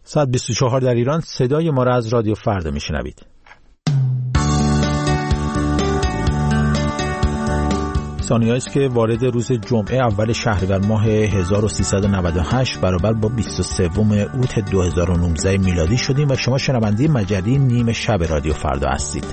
ساعت 24 در ایران. صدای ما را از رادیو فردا میشنوید. ثانیه‌ای است که وارد روز جمعه اول شهریور ماه 1398 برابر با 23 اوت 2019 میلادی شدیم و شما شنونده مجله نیم شب رادیو فردا هستید.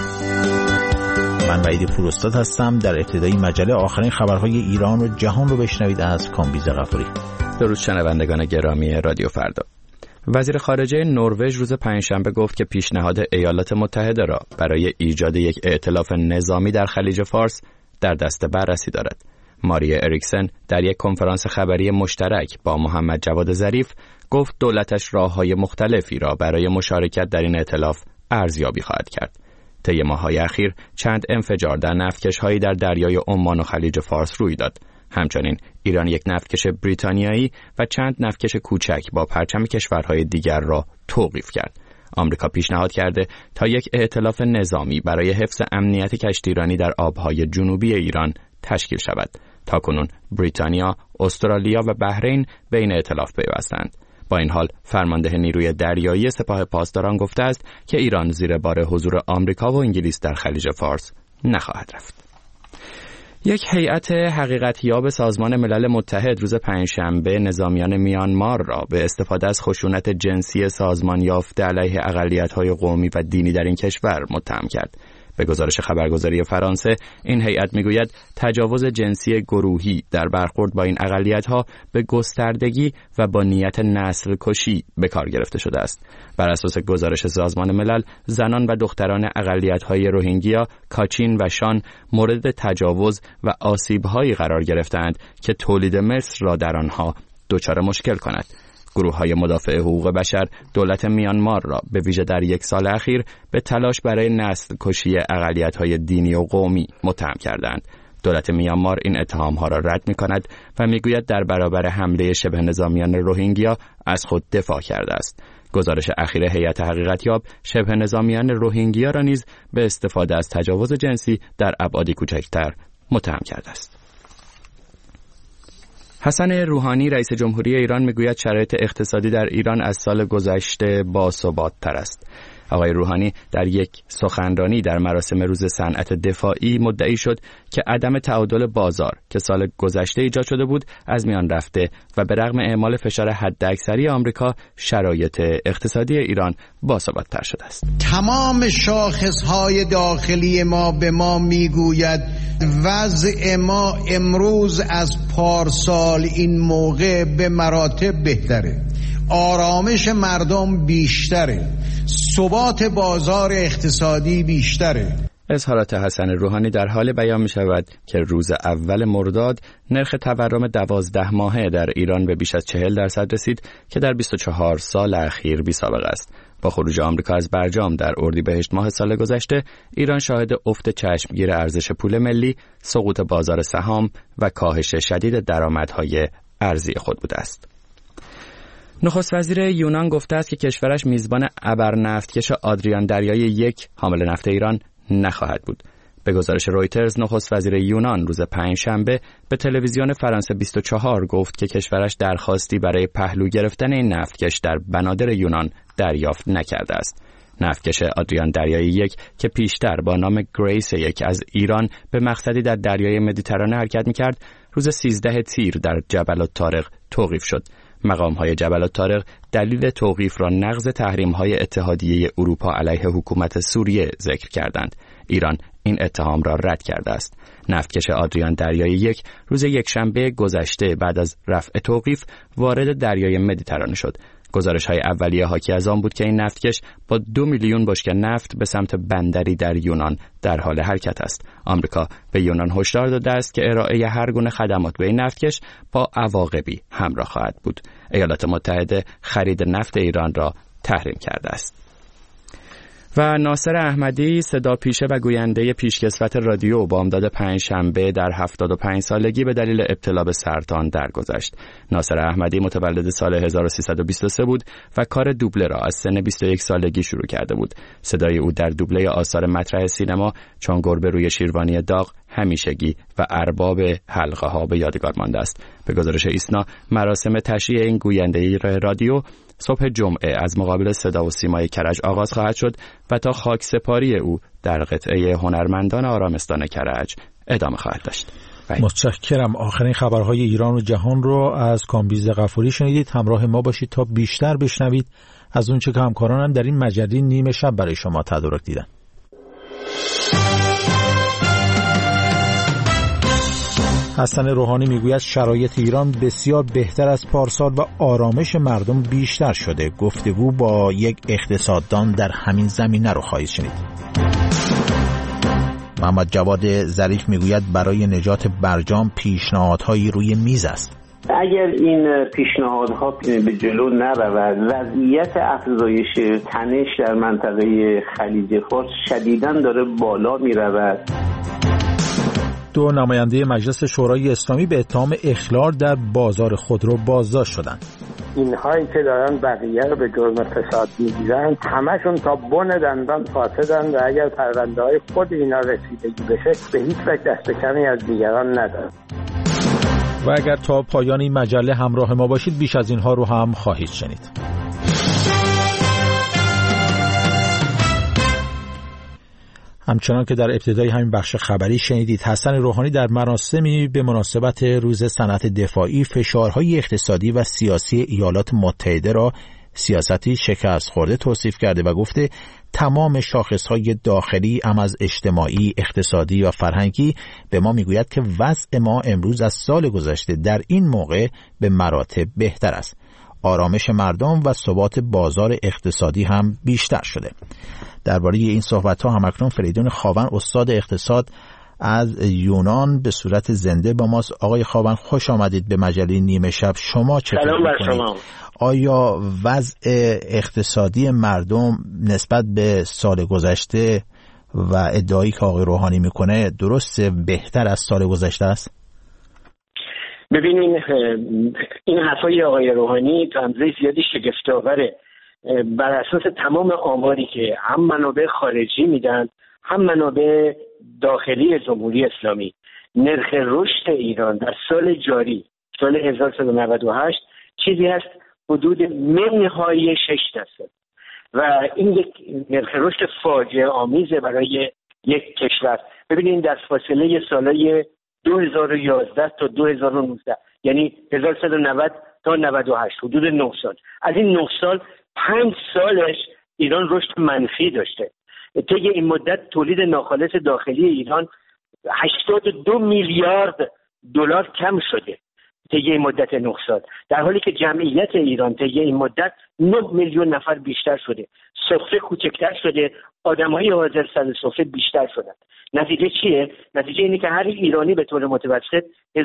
من وحید پوراستاد هستم. در ابتدای مجله آخرین خبرهای ایران و جهان رو بشنوید از کامبیز غفوری. درود شنوندگان گرامی رادیو فردا. وزیر خارجه نروژ روز پنجشنبه گفت که پیشنهاد ایالات متحده را برای ایجاد یک ائتلاف نظامی در خلیج فارس در دست بررسی دارد. ماریا اریکسن در یک کنفرانس خبری مشترک با محمد جواد ظریف گفت دولتش راه‌های مختلفی را برای مشارکت در این ائتلاف ارزیابی خواهد کرد. طی ماه‌های اخیر چند انفجار در نفتکش‌هایی در دریای عمان و خلیج فارس روی داد. همچنین ایران یک نفتکش بریتانیایی و چند نفتکش کوچک با پرچم کشورهای دیگر را توقیف کرد. آمریکا پیشنهاد کرده تا یک ائتلاف نظامی برای حفظ امنیت کشتیرانی در آبهای جنوبی ایران تشکیل شود. تاکنون بریتانیا، استرالیا و بحرین به این ائتلاف پیوستند. با این حال فرمانده نیروی دریایی سپاه پاسداران گفته است که ایران زیر بار حضور آمریکا و انگلیس در خلیج فارس نخواهد رفت. یک هیئت حقیقتیاب سازمان ملل متحد روز پنجشنبه نظامیان میانمار را به استفاده از خشونت جنسی سازمان یافته علیه اقلیت‌های قومی و دینی در این کشور متهم کرد. به گزارش خبرگزاری فرانسه، این هیئت میگوید تجاوز جنسی گروهی در برخورد با این اقلیت‌ها به گستردگی و با نیت نسل کشی به کار گرفته شده است. بر اساس گزارش سازمان ملل، زنان و دختران اقلیت‌های روهینگیا، کاچین و شان مورد تجاوز و آسیب‌هایی قرار گرفتند که تولید مثل را در آنها دچار مشکل کند. گروه‌های مدافع حقوق بشر دولت میانمار را به ویژه در یک سال اخیر به تلاش برای نسل کشی اقلیت‌های دینی و قومی متهم کردند. دولت میانمار این اتهام‌ها را رد می‌کند و می‌گوید در برابر حمله شبه نظامیان روهینگیا از خود دفاع کرده است. گزارش اخیر هیئت حقیقتیاب شبه نظامیان روهینگیا را نیز به استفاده از تجاوز جنسی در ابعادی کوچکتر متهم کرده است. حسن روحانی رئیس جمهوری ایران میگوید شرایط اقتصادی در ایران از سال گذشته باثبات‌تر است. آقای روحانی در یک سخنرانی در مراسم روز صنعت دفاعی مدعی شد که عدم تعادل بازار که سال گذشته ایجاد شده بود از میان رفته و به رغم اعمال فشار حداکثری آمریکا شرایط اقتصادی ایران باثبات‌تر شده است. تمام شاخص‌های داخلی ما به ما میگوید وضع ما امروز از پارسال این موقع به مراتب بهتره. آرامش مردم بیشتره، ثبات بازار اقتصادی بیشتره. اظهارات حسن روحانی در حال بیان می شود که روز اول مرداد نرخ تورم 12 ماهه در ایران به بیش از 40% رسید که در 24 سال اخیر بی سابقه است. با خروج آمریکا از برجام در اردیبهشت ماه سال گذشته، ایران شاهد افت چشمگیر ارزش پول ملی، سقوط بازار سهام و کاهش شدید درآمدهای ارزی خود بوده است. نخست وزیر یونان گفته است که کشورش میزبان ابرنفتکش آدریان دریایی 1 حامل نفت ایران نخواهد بود. به گزارش رویترز، نخست وزیر یونان روز پنجشنبه به تلویزیون فرانسه 24 گفت که کشورش درخواستی برای پهلو گرفتن این نفتکش در بنادر یونان دریافت نکرده است. نفتکش آدریان دریایی 1 که پیشتر با نام گریس 1 از ایران به مقصدی در دریای مدیترانه حرکت می‌کرد، روز 13 تیر در جبل الطارق توقیف شد. مقام‌های جبل الطارق دلیل توقیف را نقض تحریم‌های اتحادیه اروپا علیه حکومت سوریه ذکر کردند. ایران این اتهام را رد کرده است. نفتکش آدریان دریایی 1 روز یکشنبه گذشته بعد از رفع توقیف وارد دریای مدیترانه شد. گزارش‌های اولیه حاکی از آن بود که این نفتکش با 2 میلیون بشکه نفت به سمت بندری در یونان در حال حرکت است. آمریکا به یونان هشدار داده است که ارائه هر گونه خدمات به این نفتکش با عواقبی همراه خواهد بود. ایالات متحده خرید نفت ایران را تحریم کرده است. و ناصر احمدی صدا پیشه و گوینده پیشکسوت رادیو بامداد پنجشنبه در 75 سالگی به دلیل ابتلا به سرطان درگذشت. ناصر احمدی متولد سال 1323 بود و کار دوبله را از سن 21 سالگی شروع کرده بود. صدای او در دوبله آثار مطرح سینما چون گربه روی شیروانی داغ، همیشگی و ارباب حلقه ها به یادگار مانده است. به گزارش ایسنا، مراسم تشییع این گوینده رادیو صبح جمعه از مقابل صدا و سیمای کرج آغاز خواهد شد و تا خاکسپاری او در قطعه هنرمندان آرامستان کرج ادامه خواهد داشت. متشکرم. آخرین خبرهای ایران و جهان رو از کامبیز غفوری شنیدید. همراه ما باشید تا بیشتر بشنوید از اون چه که همکارانم در این مجله نیمه شب برای شما تدارک دیدن. حسن روحانی میگوید شرایط ایران بسیار بهتر از پارسال و آرامش مردم بیشتر شده. گفتگو با یک اقتصاددان در همین زمینه رو خواهید شنید. محمد جواد ظریف میگوید برای نجات برجام پیشنهادهایی روی میز است. اگر این پیشنهادها به جلو نرود، وضعیت افزایش تنش در منطقه خلیج فارس شدیداً داره بالا میرود. دو نماینده مجلس شورای اسلامی به اتهام اخلال در بازار خودرو بازداشت شدند. اینهایی که دارن بقیه رو به جرم فساد میگیرن همشون تا بن دندان فاسدن و اگر پرونده های خود اینا رسیدگی بشه به هیچ وجه دست کمی از دیگران ندارن. و اگر تا پایان این مجله همراه ما باشید بیش از اینها رو هم خواهید شنید. همچنان که در ابتدای همین بخش خبری شنیدید، حسن روحانی در مراسمی به مناسبت روز صنعت دفاعی فشارهای اقتصادی و سیاسی ایالات متحده را سیاستی شکست خورده توصیف کرده و گفته تمام شاخصهای داخلی ام از اجتماعی، اقتصادی و فرهنگی به ما میگوید که وضع ما امروز از سال گذشته در این موقع به مراتب بهتر است. آرامش مردم و ثبات بازار اقتصادی هم بیشتر شده. درباره این صحبت‌ها همکنون فریدون خاون استاد اقتصاد از یونان به صورت زنده با ماست. آقای خاون خوش آمدید به مجله نیمه شب. شما چه فکر می‌کنید؟ آیا وضع اقتصادی مردم نسبت به سال گذشته و ادعایی که آقای روحانی میکنه درست بهتر از سال گذشته است؟ ببینین این حرفای آقای روحانی تا اندازه زیادی شگفت‌آوره. بر اساس تمام آماری که هم منابع خارجی میدن هم منابع داخلی جمهوری اسلامی، نرخ رشد ایران در سال جاری سال 1198 چیزی هست حدود منهای 6%. و این یک نرخ رشد فاجعه آمیزه برای یک کشور. ببینید در فاصله سالهای 2011 تا 2019 یعنی 1190 تا 98 حدود 9 سال، از این 9 سال 5 سالش ایران رشد منفی داشته. طی این مدت تولید ناخالص داخلی ایران 82 میلیارد دلار کم شده طی این مدت 9 سال، در حالی که جمعیت ایران طی این مدت 9 میلیون نفر بیشتر شده، سفره کوچکتر شده، آدم‌های حاضر سر سفره بیشتر شدن. نتیجه چیه؟ نتیجه اینه که هر ایرانی به طور متوسط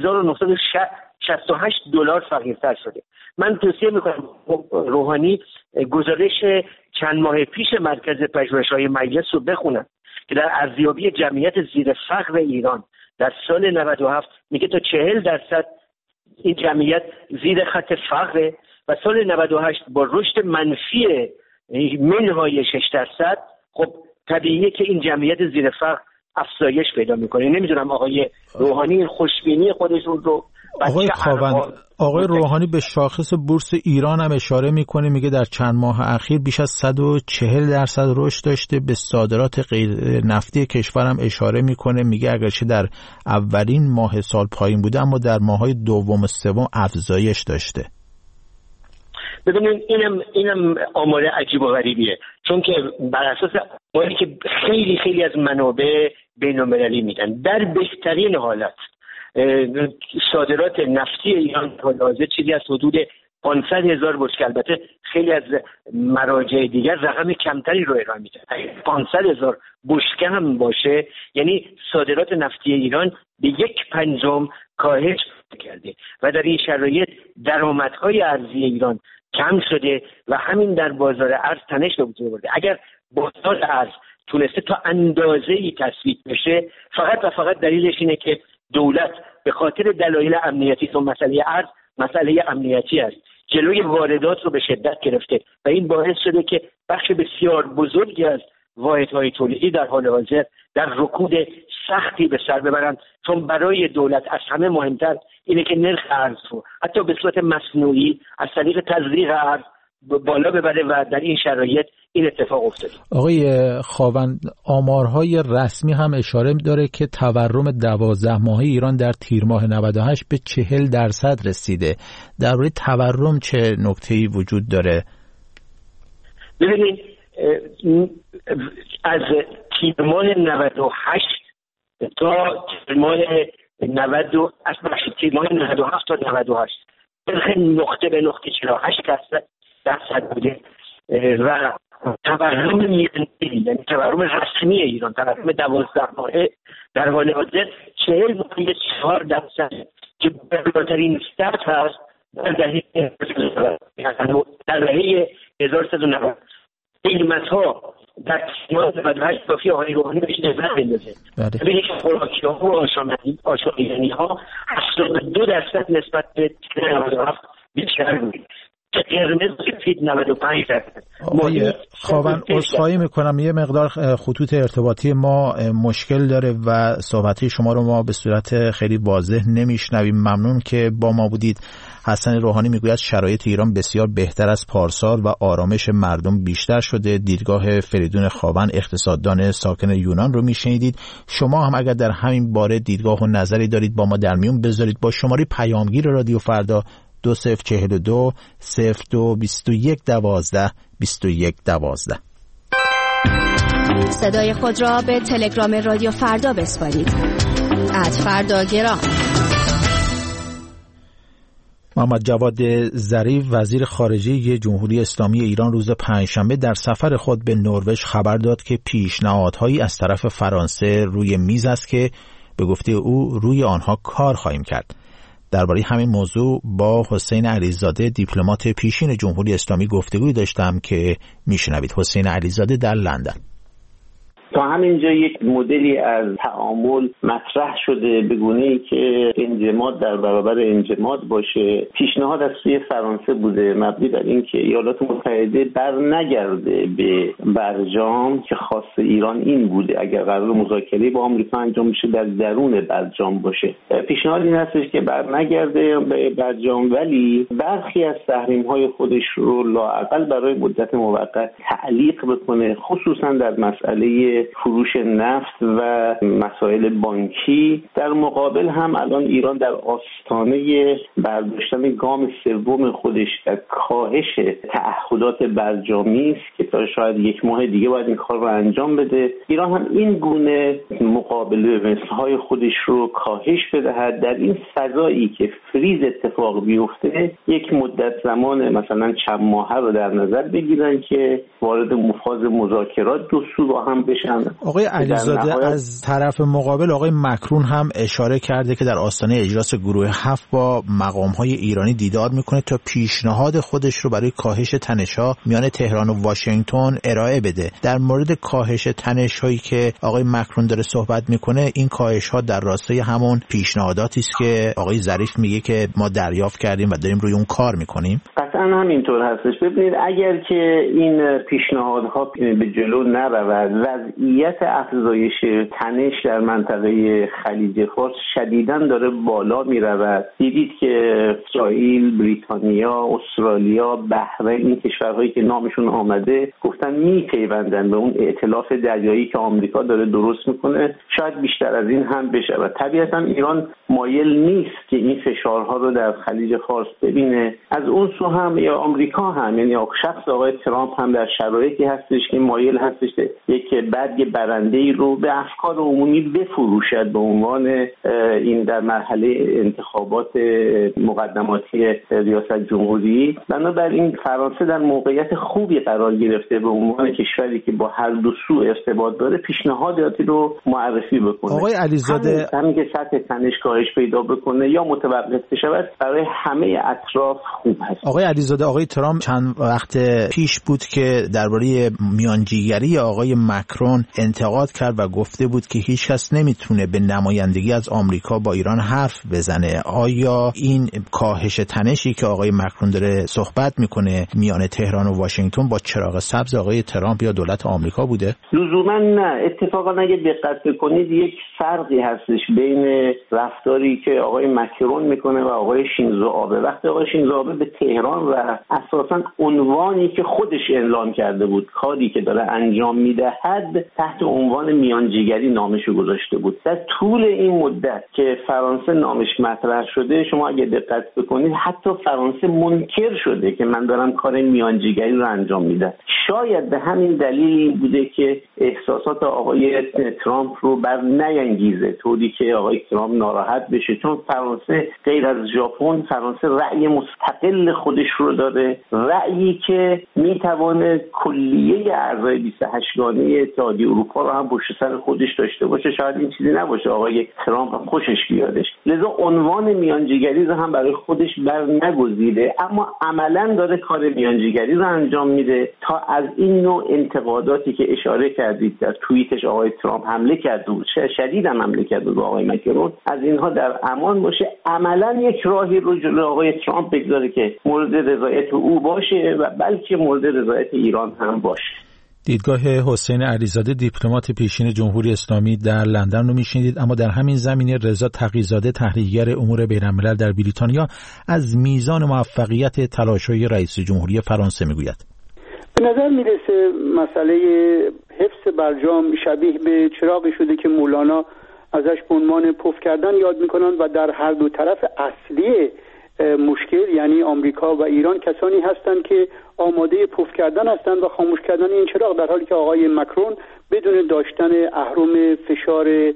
1968 دلار فقیرتر شده. من توصیه میکنم روحانی گزارش چند ماه پیش مرکز پژوهش‌های مجلس رو بخونن که در ارزیابی جمعیت زیر فقر ایران در سال 97 میگه تا 40% این جمعیت زیر خط فقره و سال 98 با رشد منفی منهای 6%. خب طبیعیه که این جمعیت زیر فقر افزایش پیدا میکنه. نمیدونم آقای روحانی خوشبینی خودشون رو آقای خاون، آقای روحانی به شاخص بورس ایران هم اشاره میکنه، میگه در چند ماه اخیر بیش از 140% رشد داشته. به صادرات غیر نفتی کشور هم اشاره میکنه، میگه اگرچه در اولین ماه سال پایین بوده اما در ماه‌های دوم و سوم افزایش داشته. ببینید اینم آمار عجیب و غریبیه، چون که بر اساس آماری که خیلی خیلی از منابع بین‌المللی میدن، در بهترین حالت صادرات نفتی ایران حاضر چیزی از حدود 500,000 بشکه، البته خیلی از مراجع دیگر رقم کمتری رو ارائه میدن. 500,000 بشکه هم باشه یعنی صادرات نفتی ایران به 1/5 کاهش کرده و در این شرایط درآمدهای ارزی ایران کم شده و همین در بازار ارز تنش به وجود آورده. اگر بازار ارز تونسته تا اندازه‌ای تثبیت بشه، فقط و فقط دلیلش اینه که دولت به خاطر دلایل امنیتی، تو مسئله ارز مسئله امنیتی است، جلوی واردات رو به شدت گرفته و این باعث شده که بخش بسیار بزرگی از واحدهای تولیدی در حال حاضر در رکود سختی به سر ببرند، چون برای دولت از همه مهمتر اینه که نرخ ارز رو حتی به صورت مصنوعی از طریق تزریق ارز بالا ببره و در این شرایط این اتفاق افتاده. آقای خاوند، آمارهای رسمی هم اشاره داره که تورم 12 ماهه ایران در تیر ماه 98 به 40% رسیده. درباره تورم چه نکته‌ای وجود داره؟ ببینید از تیر ماه 98 تا تیر ماه 97 تا 98 نقطه به نقطه 48% بوده و تورم میانگین، یعنی تورم رسمی ایران، تورم 12 ماهه در حال حاضر 40.4% که بالاترین سطح هست در دهه 1190. قیمت‌ها در سیمان 98 کافی آقای روحانی بهش نظر بندازه. ببینید که خوراکی‌ها و آشامیدنی‌ها 82% نسبت به 97 بیشتر بود. قرمز سفید 95%. آقای خاوند، عذرخواهی میکنم یه مقدار خطوط ارتباطی ما مشکل داره و صحبت شما رو ما به صورت خیلی واضح نمیشنویم. ممنون که با ما بودید. حسن روحانی میگوید شرایط ایران بسیار بهتر از پارسال و آرامش مردم بیشتر شده. دیدگاه فریدون خاوند، اقتصاددان ساکن یونان رو میشنیدید. شما هم اگر در همین باره دیدگاه و نظری دارید با ما در میون بذارید. با شماره پیامگیر رادیو فردا 2042 02 21 12 21 12. صدای خود را به تلگرام رادیو فردا بسپارید. @فرداگرام. محمد جواد ظریف، وزیر خارجه جمهوری اسلامی ایران، روز پنجشنبه در سفر خود به نروژ خبر داد که پیشنهادهایی از طرف فرانسه روی میز است که به گفته او روی آنها کار خواهیم کرد. درباره همین موضوع با حسین علیزاده، دیپلمات پیشین جمهوری اسلامی، گفتگوی داشتم که میشنوید. حسین علیزاده در لندن. تا همینجا یک مدلی از تعامل مطرح شده به گونه‌ای که انجماد در برابر انجماد باشه. پیشنهاد از سوی فرانسه بوده مبنی بر اینکه ایالات متحده برنگرده به برجام که خاص ایران این بوده اگر قرار مذاکره با آمریکا انجام بشه در درون برجام باشه. پیشنهاد این هستش که برنگرده به برجام ولی برخی از تحریم‌های خودش رو لااقل برای مدت موقت تعلیق بکنه، خصوصا در مسئله فروش نفت و مسائل بانکی. در مقابل هم الان ایران در آستانه برداشتن گام سوم خودش در کاهش تعهدات برجامی است که تا شاید یک ماه دیگه باید این کار رو انجام بده. ایران هم این گونه مقابله مثلهای خودش رو کاهش بدهد. در این فضایی که فریز اتفاق بیفته یک مدت زمان مثلا چند ماهه رو در نظر بگیرن که وارد فاز مذاکرات دو سو با هم بشن. آقای علیزاده، از طرف مقابل آقای مکرون هم اشاره کرده که در آستانه اجلاس گروه 7 با مقام‌های ایرانی دیدار میکنه تا پیشنهاد خودش رو برای کاهش تنش‌ها میان تهران و واشنگتن ارائه بده. در مورد کاهش تنش‌هایی که آقای مکرون داره صحبت میکنه، این کاهش‌ها در راستای همون پیشنهاداتی است که آقای ظریف میگه که ما دریافت کردیم و داریم روی اون کار میکنیم. قطعاً همینطور هستش. ببینید اگر که این پیشنهادها به جلو نرود، وضعیت افزایش تنش در منطقه خلیج فارس شدیداً داره بالا میرود. دیدید که اسرائیل، بریتانیا، استرالیا، بحرین، این کشورهایی که نامشون آمده گفتن میپیوندن به اون ائتلاف دریایی که آمریکا داره درست میکنه. شاید بیشتر از این هم بشه و طبیعتاً ایران مایل نیست که این فشارها رو در خلیج فارس ببینه. از اون سو هم یا آمریکا هم، یعنی شخص آقای ترامپ هم در شرایطی هستش که مایل هستش یک برگ برنده‌ای رو به افکار عمومی بفروشد به عنوان این در مرحله انتخابات مقدماتی ریاست جمهوری. بنابراین فرانسه در موقعیت خوبی قرار گرفته به عنوان کشوری که با هر دو سو ارتباط داره پیشنهاداتی رو معرفی بکنه. آقای علیزاده، همین که سطح تنش کاهش پیدا بکنه یا متوقف بشه برای همه اطراف خوب هست. آقای علیزاده، آقای ترامپ چند وقت پیش بود که درباره میانجیگری آقای مکرون انتقاد کرد و گفته بود که هیچ کس نمیتونه به نمایندگی از آمریکا با ایران حرف بزنه. آیا این کاهش تنشی که آقای مکرون داره صحبت میکنه میان تهران و واشنگتن با چراغ سبز آقای ترامپ یا دولت آمریکا بوده؟ لزوما نه. اتفاقا اگه دقت بکنید یک فرقی هستش بین رفتاری که آقای مکرون میکنه و آقای شینزو آبه. وقتی آقای شینزو آبه به تهران ایران و اساساً عنوانی که خودش اعلام کرده بود، کاری که داره انجام میدهد، تحت عنوان میانجیگری نامش گذاشته بود. در طول این مدت که فرانسه نامش مطرح شده، شما اگه دقت بکنید حتی فرانسه منکر شده که من دارم کار میانجیگری رو انجام میدم. شاید به همین دلیل این بوده که احساسات آقای ترامپ رو بر نینگیزه، طوری که آقای ترامپ ناراحت بشه، چون فرانسه غیر از ژاپن، فرانسه رأی مستقل خودش رو داره، رأیی که میتوانه کلیه اعضای 28 گانه اتحادیه اروپا رو هم پشت سر خودش داشته باشه. شاید این چیزی نباشه آقای ترامپ هم خوشش بیادش، لذا عنوان میانجیگری رو هم برای خودش بر نگزیده، اما عملا داره کار میانجیگری رو انجام میده تا از این نوع انتقاداتی که اشاره کردید در توییتش آقای ترامپ حمله کرده بود، شدید هم حمله کرده بود آقای مکرون، از اینها در امان باشه. عملا یک راهی رو جلوی آقای ترامپ بگذاره که مورد رضایت او باشه و بلکه مورد رضایت ایران هم باشه. دیدگاه حسین علیزاده، دیپلمات پیشین جمهوری اسلامی در لندن رو میشنیدید. اما در همین زمینه رضا تقی‌زاده، تحلیلگر امور بین‌الملل در بریتانیا، از میزان موفقیت تلاش‌های رئیس جمهوری فرانسه میگوید. به نظر میرسه مسئله حفظ برجام شبیه به چراغی شده که مولانا ازش به عنوان پف کردن یاد میکنن و در هر دو طرف اصلی مشکل، یعنی آمریکا و ایران، کسانی هستند که آماده پف کردن هستند و خاموش کردن این چراغ، در حالی که آقای مکرون بدون داشتن اهرم فشار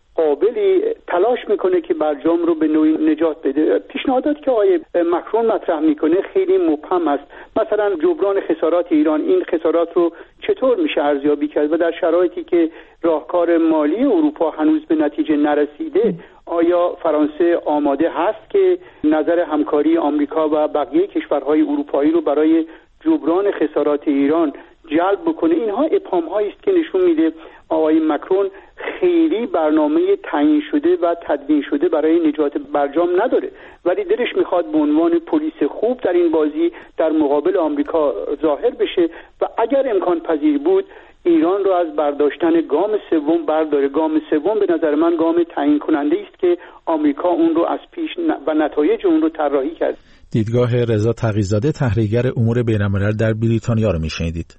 قابلی تلاش میکنه که برجام رو به نوعی نجات بده. پیشنهاداتی که آقای مکرون مطرح میکنه خیلی مبهم است. مثلا جبران خسارات ایران، این خسارات رو چطور میشه ارزیابی کرد و در شرایطی که راهکار مالی اروپا هنوز به نتیجه نرسیده، آیا فرانسه آماده هست که نظر همکاری آمریکا و بقیه کشورهای اروپایی رو برای جبران خسارات ایران جلب بکنه؟ اینها ابهام‌هایی است که نشون میده آقای مکرون خیلی برنامه تعیین شده و تدوین شده برای نجات برجام نداره، ولی دلش میخواد به عنوان پلیس خوب در این بازی در مقابل آمریکا ظاهر بشه و اگر امکان پذیر بود ایران رو از برداشتن گام سوم برداره. گام سوم به نظر من گام تعیین کننده است که آمریکا اون رو از پیش و نتایج اون رو طراحی کرد. دیدگاه رضا تقی‌زاده، تحلیلگر امور بین‌الملل در بریتانیا رو میشنیدید.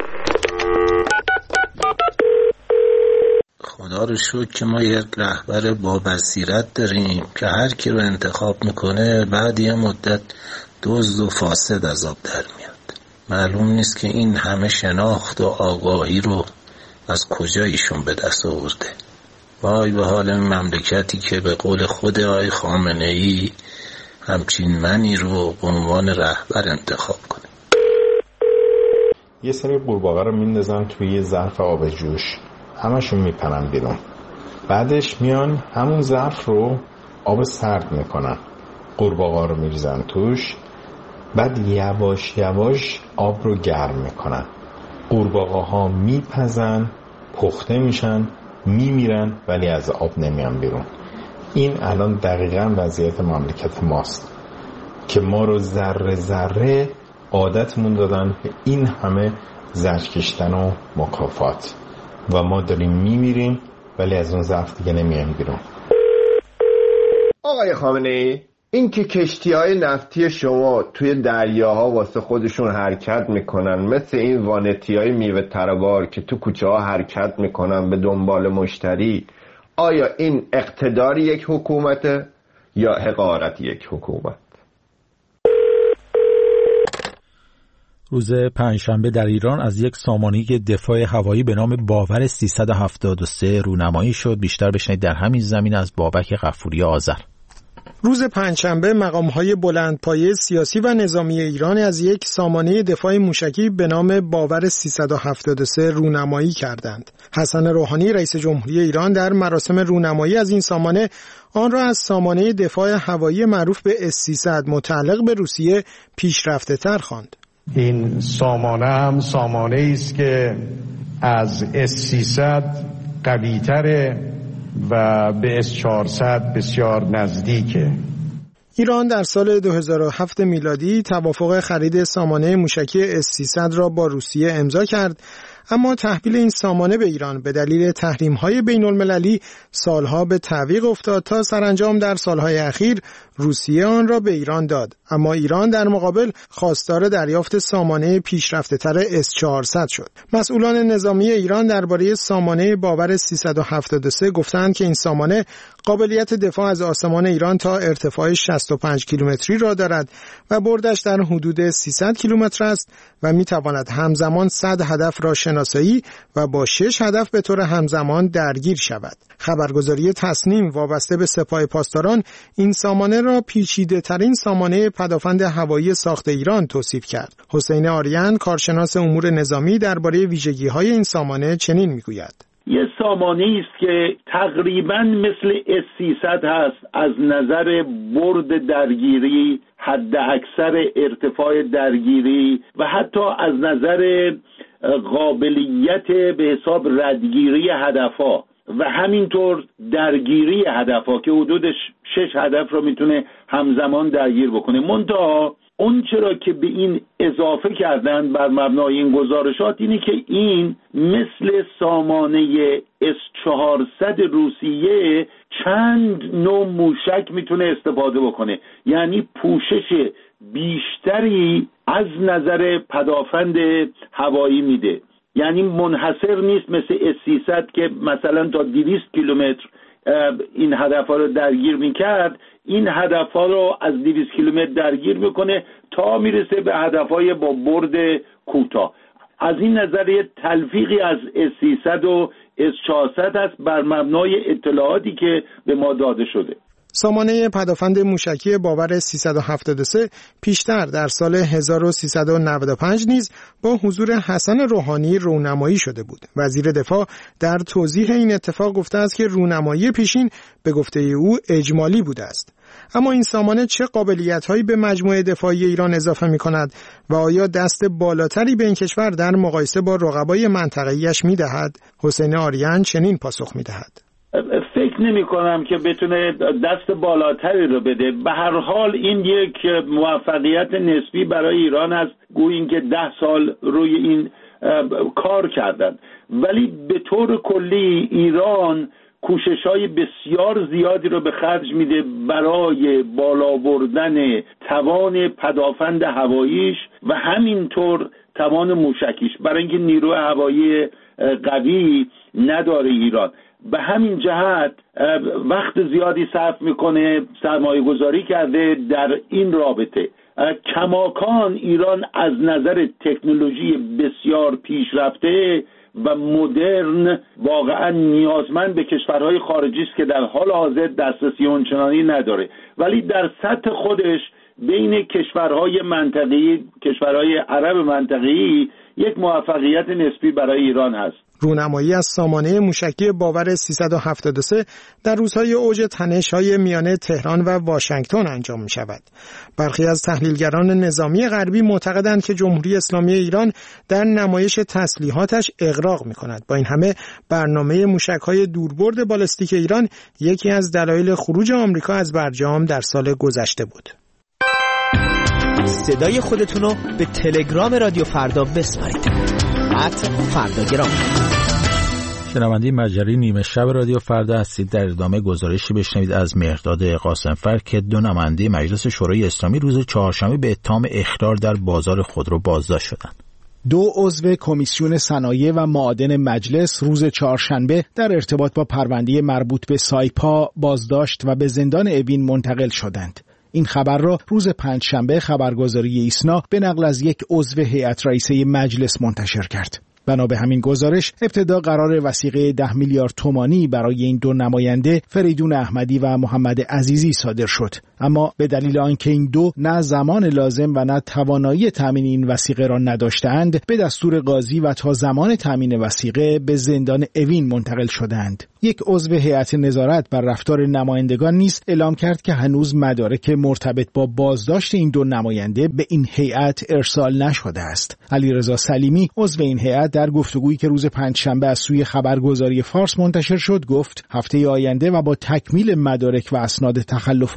خدا رو شکر که ما یک رهبر با بصیرت داریم که هر کی رو انتخاب میکنه بعد یه مدت دزد و فاسد از آب در میاد. معلوم نیست که این همه شناخت و آگاهی رو از کجا ایشون به دست آورده. وای به حال این مملکتی که به قول خود آقای خامنه‌ای همچین منی رو به عنوان رهبر انتخاب کنه. یه سری قورباغه رو میندازن توی ظرف آب جوش، همشون میپرن بیرون، بعدش میان همون ظرف رو آب سرد میکنن، قورباغه رو میریزن توش، بعد یواش یواش آب رو گرم میکنن، قورباغه ها میپزن، پخته میشن، میمیرن ولی از آب نمیان بیرون. این الان دقیقاً وضعیت مملکت ماست که ما رو ذره ذره عادتمون دادن به این همه زجر کشیدن و مکافات و ما داریم میمیریم ولی از اون ظرف دیگه نمیایم بیرون. آقای خامنه‌ای، این که کشتی‌های نفتی شما توی دریاها واسه خودشون حرکت میکنن، مثل این وانتی‌های میوه تروار که تو کوچه‌ها حرکت میکنن به دنبال مشتری، آیا این اقتدار یک حکومته یا حقارت یک حکومت؟ روز پنجشنبه در ایران از یک سامانه دفاع هوایی به نام باور 373 رونمایی شد. بیشتر بشنید در همین زمینه از بابک غفوری آذر. روز پنجشنبه مقام‌های بلندپایه سیاسی و نظامی ایران از یک سامانه دفاع موشکی به نام باور 373 رونمایی کردند. حسن روحانی رئیس جمهوری ایران در مراسم رونمایی از این سامانه آن را از سامانه دفاع هوایی معروف به S-300 متعلق به روسیه پیشرفته‌تر خواند. این سامانه هم سامانه است که از S-300 قوی‌تره و به S-400 بسیار نزدیکه. ایران در سال 2007 میلادی توافق خرید سامانه موشکی S-300 را با روسیه امضا کرد. اما تحویل این سامانه به ایران به دلیل تحریم‌های بین‌المللی سالها به تعویق افتاد تا سرانجام در سالهای اخیر روسیه آن را به ایران داد. اما ایران در مقابل خواستار دریافت سامانه پیشرفته‌تر S-400 شد. مسئولان نظامی ایران درباره سامانه باور 373 گفتند که این سامانه قابلیت دفاع از آسمان ایران تا ارتفاع 65 کیلومتری را دارد و بردش در حدود 300 کیلومتر است و می‌تواند همزمان 100 هدف را شناسایی و با 6 هدف به طور همزمان درگیر شود. خبرگزاری تصنیم وابسته به سپاه پاسداران این سامانه را پیچیده‌ترین سامانه پدافند هوایی ساخت ایران توصیف کرد. حسین آریان کارشناس امور نظامی درباره ویژگی‌های این سامانه چنین می‌گوید: یه سامانه‌ای است که تقریباً مثل S-300 هست از نظر برد درگیری، حد اکثر ارتفاع درگیری و حتی از نظر قابلیت به حساب ردگیری هدفها و همینطور درگیری هدفها که حدود 6 هدف رو میتونه همزمان درگیر بکنه. منتها اون چرا که به این اضافه کردن بر مبنای این گزارشات اینه که این مثل سامانه S-400 روسیه چند نوع موشک میتونه استفاده بکنه، یعنی پوشش بیشتری از نظر پدافند هوایی میده. یعنی منحصر نیست مثل S-300 که مثلا تا 200 کیلومتر این هدفها رو درگیر میکرد، این هدفها رو از 200 کیلومتر درگیر میکنه تا میرسه به هدفهای با برد کوتاه. از این نظر یه تلفیقی از S-300 و S-400 است بر مبنای اطلاعاتی که به ما داده شده. سامانه پدافند موشکی باور 373 پیشتر در سال 1395 نیز با حضور حسن روحانی رونمایی شده بود. وزیر دفاع در توضیح این اتفاق گفته است که رونمایی پیشین به گفته او اجمالی بوده است. اما این سامانه چه قابلیت‌هایی به مجموعه دفاعی ایران اضافه می‌کند و آیا دست بالاتری به این کشور در مقایسه با رقبای منطقه‌ایش می‌دهد؟ حسین آریان چنین پاسخ می‌دهد: فکر نمی کنم که بتونه دست بالاتری رو بده. به هر حال این یک موفقیت نسبی برای ایران است، گویا اینکه 10 سال روی این کار کردن، ولی به طور کلی ایران کوشش‌های بسیار زیادی رو به خرج میده برای بالا بردن توان پدافند هواییش و همینطور توان موشکیش، برای اینکه نیروی هوایی قوی نداره ایران. به همین جهت وقت زیادی صرف میکنه، سرمایه گذاری کرده در این رابطه. کماکان ایران از نظر تکنولوژی بسیار پیشرفته و مدرن واقعا نیازمند به کشورهای خارجی است که در حال حاضر دسترسی اونچنانی نداره، ولی در سطح خودش بین کشورهای منطقه‌ای، کشورهای عرب منطقه‌ای یک موفقیت نسبی برای ایران هست. رونمایی از سامانه موشکی باور 373 در روزهای اوج تنش‌های میان تهران و واشنگتن انجام می شود. برخی از تحلیلگران نظامی غربی معتقدند که جمهوری اسلامی ایران در نمایش تسلیحاتش اغراق می کند. با این همه برنامه موشک‌های دوربرد بالستیک ایران یکی از دلایل خروج آمریکا از برجام در سال گذشته بود. صدای خودتونو به تلگرام رادیو فردا بسپارید. @فرداگرام. شنونده مجری نیمه شب رادیو فردا هستید. در ادامه گزارشی بشنوید از مهرداد قاسمفر که 2 نماینده مجلس شورای اسلامی روز چهارشنبه به اتهام اخلال در بازار خودرو بازداشت شدند. 2 عضو کمیسیون صنایع و معادن مجلس روز چهارشنبه در ارتباط با پرونده مربوط به سایپا بازداشت و به زندان اوین منتقل شدند. این خبر را روز پنجشنبه خبرگزاری ایسنا به نقل از یک عضو هیئت رئیسه مجلس منتشر کرد. بنا به همین گزارش ابتدا قرار وثیقه 10 میلیارد تومانی برای این 2 نماینده فریدون احمدی و محمد عزیزی صادر شد، اما به دلیل آنکه این 2 نه زمان لازم و نه توانایی تامین این وثیقه را نداشتند، به دستور قاضی و تا زمان تامین وثیقه به زندان اوین منتقل شدند. یک عضو هیئت نظارت بر رفتار نمایندگان نیز اعلام کرد که هنوز مدارک مرتبط با بازداشت این 2 نماینده به این هیئت ارسال نشده است. علیرضا سلیمی عضو این هیئت در گفتگویی که روز پنجشنبه از سوی خبرگزاری فارس منتشر شد گفت هفته آینده و با تکمیل مدارک و اسناد تخلف و مباشرت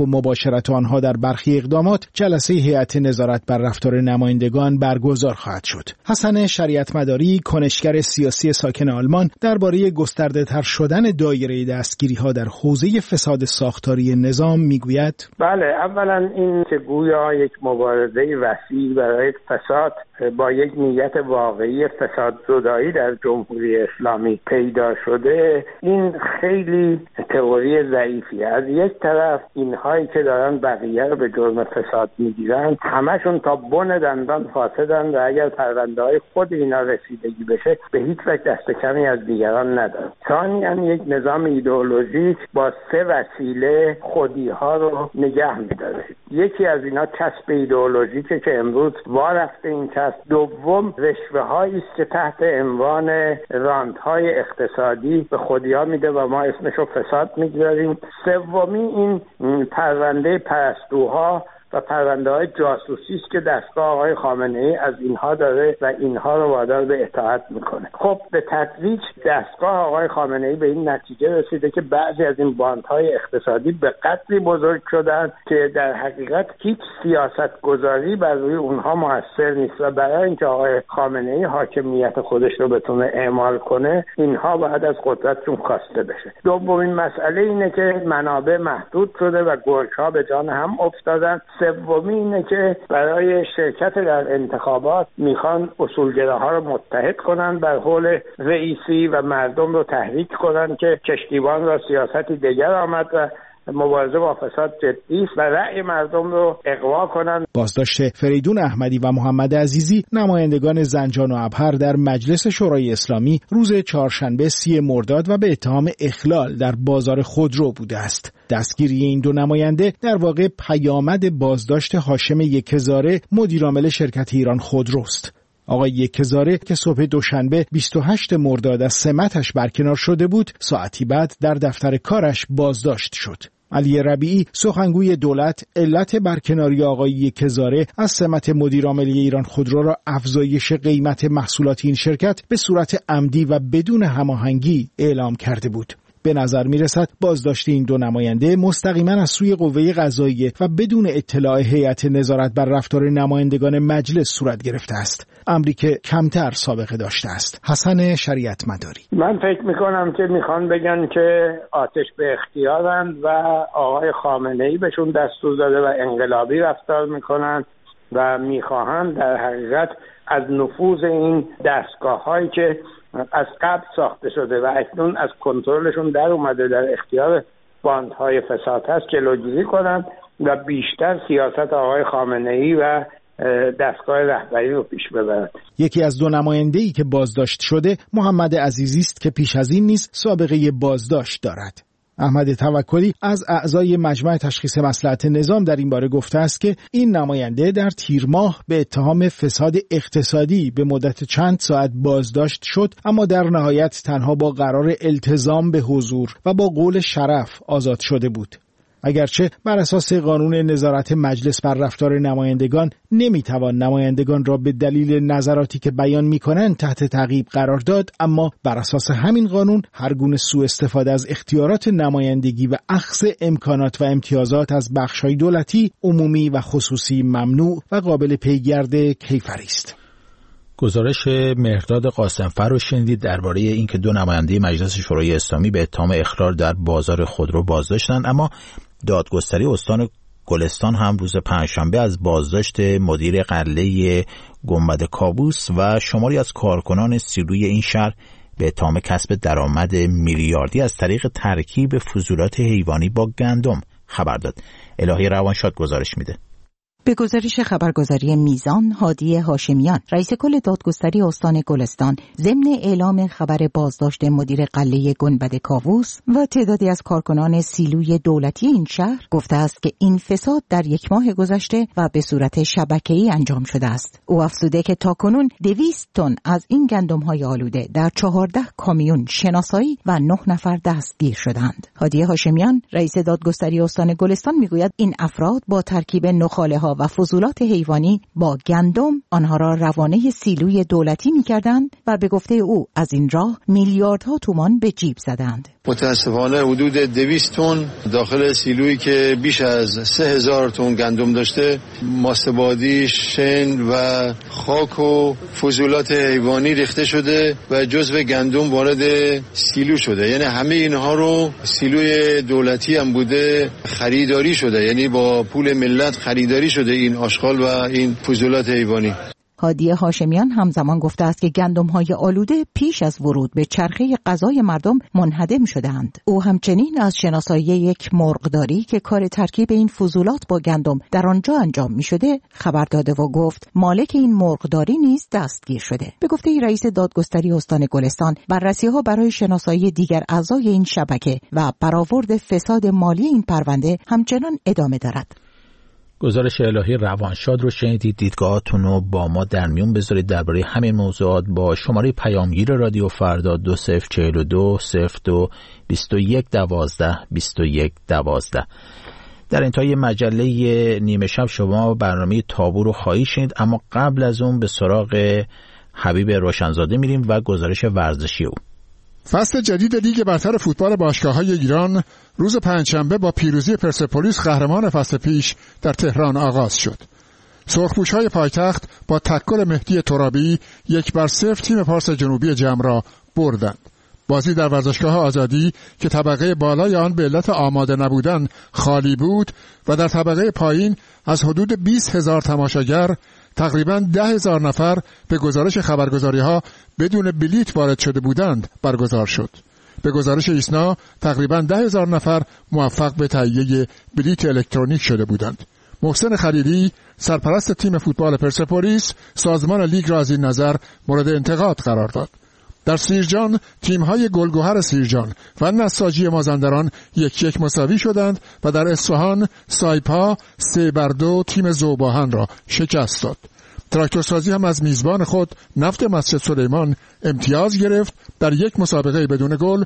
مشارکت آنها در برخی اقدامات جلسه هیئت نظارت بر رفتار نمایندگان برگزار خواهد شد. حسن شریعت مداری، کنشگر سیاسی ساکن آلمان، درباره گسترده‌تر شدن دایره دستگیری‌ها در حوزه فساد ساختاری نظام میگوید: بله، اولا این که گویا یک مبارزه وسیع برای فساد با یک نیت واقعی فساد زدایی در جمهوری اسلامی پیدا شده، این خیلی تئوری ضعیفیه. از یک طرف اینهایی که دارن بقیه رو به جرم فساد میگیرن همشون تا بن دندان فاسدن و اگر پرونده‌های خود اینا رسیدگی بشه به هیچ وجه دست کمی از دیگران ندارن. ثانیاً یک نظام ایدئولوژیک با 3 وسیله خودی‌ها رو نگه می‌داره. یکی از اینا چسب ایدئولوژیکه که امروز وارفته این چسب. دوم رشوه‌هایی است که تحت عنوان رانت‌های اقتصادی به خودی‌ها میده و ما اسمشو فساد می‌گذاریم. سومی این پرونده پرستوها و پرونده‌های جاسوسی است که دستگاه آقای خامنه‌ای از اینها داره و اینها رو وادار به اطاعت میکنه. خب به تدریج دستگاه آقای خامنه‌ای به این نتیجه رسیده که بعضی از این باندهای اقتصادی به قدری بزرگ شدن که در حقیقت هیچ سیاست گذاری بر روی اونها موثر نیست و برای اینکه آقای خامنه‌ای حاکمیت خودش رو بتونه اعمال کنه اینها باید از قدرتشون کاسته بشه. دومین مسئله اینه که منابع محدود شده و گرگ‌ها به جان هم افتادن. سومی اینه که برای شرکت در انتخابات میخوان اصولگراها رو متحد کنن بر حول رئیسی و مردم رو تحریک کنن که کشتیبان را سیاستی دیگر آمد و مبارزه با فساد جدی است و رأی مردم رو اغوا کنن. بازداشت فریدون احمدی و محمد عزیزی، نمایندگان زنجان و ابهر در مجلس شورای اسلامی، روز چهارشنبه 30 مرداد و به اتهام اخلال در بازار خودرو بوده است. دستگیری این دو نماینده در واقع پیامد بازداشت هاشم یکهزاره، مدیرعامل شرکت ایران خودروست. آقای یکهزاره که صبح دوشنبه 28 مرداد از سمتش برکنار شده بود، ساعتی بعد در دفتر کارش بازداشت شد. علی ربیعی، سخنگوی دولت، علت برکناری آقای یکهزاره از سمت مدیرعامل ایران خودرو را افزایش قیمت محصولات این شرکت به صورت عمدی و بدون هماهنگی اعلام کرده بود. به نظر می رسد بازداشت این دو نماینده مستقیما از سوی قوه قضاییه و بدون اطلاع هیئت نظارت بر رفتار نمایندگان مجلس صورت گرفته است، امری که کمتر سابقه داشته است. حسن شریعت مداری: من فکر می کنم که میخوان بگن که آتش به اختیارند و آقای خامنه‌ای بهشون دستور داده و انقلابی رفتار میکنن و میخواهند در حقیقت از نفوذ این دستگاه‌هایی که از قبل ساخته شده و اکنون از کنترلشون در اومده در اختیار باندهای فساد هست جلوگیری کنند و بیشتر سیاست آقای خامنه‌ای و دستگاه رهبری رو پیش ببرند. یکی از دو نماینده‌ای که بازداشت شده محمد عزیزی است که پیش از این نیز سابقه بازداشت دارد. احمد توکلی از اعضای مجمع تشخیص مصلحت نظام در این باره گفته است که این نماینده در تیر ماه به اتهام فساد اقتصادی به مدت چند ساعت بازداشت شد، اما در نهایت تنها با قرار التزام به حضور و با قول شرف آزاد شده بود. اگرچه بر اساس قانون نظارت مجلس بر رفتار نمایندگان نمیتوان نمایندگان را به دلیل نظراتی که بیان میکنند تحت تعقیب قرار داد، اما بر اساس همین قانون هر گونه سوء استفاده از اختیارات نمایندگی و اخذ امکانات و امتیازات از بخش‌های دولتی، عمومی و خصوصی ممنوع و قابل پیگرد کیفری است. گزارش مهرداد قاسمفر رو شنیدید درباره اینکه دو نماینده مجلس شورای اسلامی به اتهام اخلال در بازار خودرو بازداشتند، اما دادگستری استان گلستان هم روز پنجشنبه از بازداشت مدیر قلعه گنبد کاووس و شماری از کارکنان سیلوی این شهر به اتهام کسب درآمد میلیاردی از طریق ترکیب فضولات حیوانی با گندم خبر داد. الهی روانشاد گزارش میده. به گزارش خبرگزاری میزان، هادی هاشمیان، رئیس کل دادگستری استان گلستان، ضمن اعلام خبر بازداشت مدیر قلعه گنبد کاووس و تعدادی از کارکنان سیلوی دولتی این شهر گفته است که این فساد در یک ماه گذشته و به صورت شبکه‌ای انجام شده است. او افزوده که تاکنون 200 تن از این گندم‌های آلوده در 14 کامیون شناسایی و 9 نفر دستگیر شدند. هادی هاشمیان، رئیس دادگستری استان گلستان میگوید این افراد با ترکیب نخاله‌ها و فضولات حیوانی با گندم آنها را روانه سیلوی دولتی می‌کردند و به گفته او از این راه میلیاردها تومان به جیب زدند. متاسفانه حدود 200 تن داخل سیلویی که بیش از 3000 تن گندم داشته، ماسه‌بادی، شن و خاک و فضولات حیوانی ریخته شده و جزو گندم وارد سیلو شده. یعنی همه اینها رو سیلوی دولتی هم بوده خریداری شده، یعنی با پول ملت خریداری شده این آشغال و این فضولات حیوانی. هادی هاشمیان همزمان گفته است که گندم‌های آلوده پیش از ورود به چرخه غذای مردم منهدم شده‌اند. او همچنین از شناسایی یک مرغداری که کار ترکیب این فضولات با گندم در آنجا انجام می‌شده خبر داده و گفت مالک این مرغداری نیز دستگیر شده. به گفته رئیس دادگستری استان گلستان، بررسی‌ها برای شناسایی دیگر اعضای این شبکه و برآورد فساد مالی این پرونده همچنان ادامه دارد. گزارش الهی روانشاد رو شنیدید. دیدگاهاتون رو با ما در میون بذارید درباره همین موضوعات با شماره پیامگیر رادیو فردا 2042 02 21 12 21 12. در انتهای مجله نیمه شب شما برنامه تابو رو خواهید شنید، اما قبل از اون به سراغ حبیب روشنزاده میریم و گزارش ورزشی او. فصل جدید لیگ برتر فوتبال باشگاه‌های ایران روز پنجشنبه با پیروزی پرسپولیس قهرمان فصل پیش در تهران آغاز شد. سرخپوش‌های پایتخت با تکل مهدی ترابی 1-0 تیم پارس جنوبی جم را بردند. بازی در ورزشگاه آزادی که طبقه بالای آن به علت آماده نبودن خالی بود و در طبقه پایین از حدود 20,000 تماشاگر تقریباً 10,000 نفر به گزارش خبرگزاری‌ها بدون بلیت وارد شده بودند برگزار شد. به گزارش ایسنا تقریباً 10,000 نفر موفق به تهیه بلیت الکترونیک شده بودند. محسن خلیلی سرپرست تیم فوتبال پرسپولیس سازمان لیگ را از این نظر مورد انتقاد قرار داد. در سیرجان تیم‌های گلگهر سیرجان و نساجی مازندران 1-1 مساوی شدند و در اصفهان سایپا 3-2 تیم ذوباهن را شکست داد. تراکتورسازی هم از میزبان خود نفت مسجد سلیمان امتیاز گرفت، در یک مسابقه بدون گل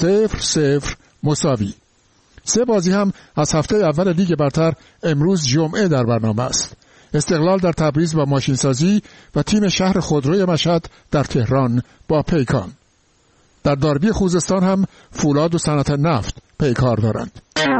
0-0 مساوی. 3 بازی هم از هفته اول لیگ برتر امروز جمعه در برنامه است. استقلال در تبریز با ماشینسازی و تیم شهر خودروی مشهد در تهران با پیکان. در داربی خوزستان هم فولاد و صنعت نفت پیکار دارند.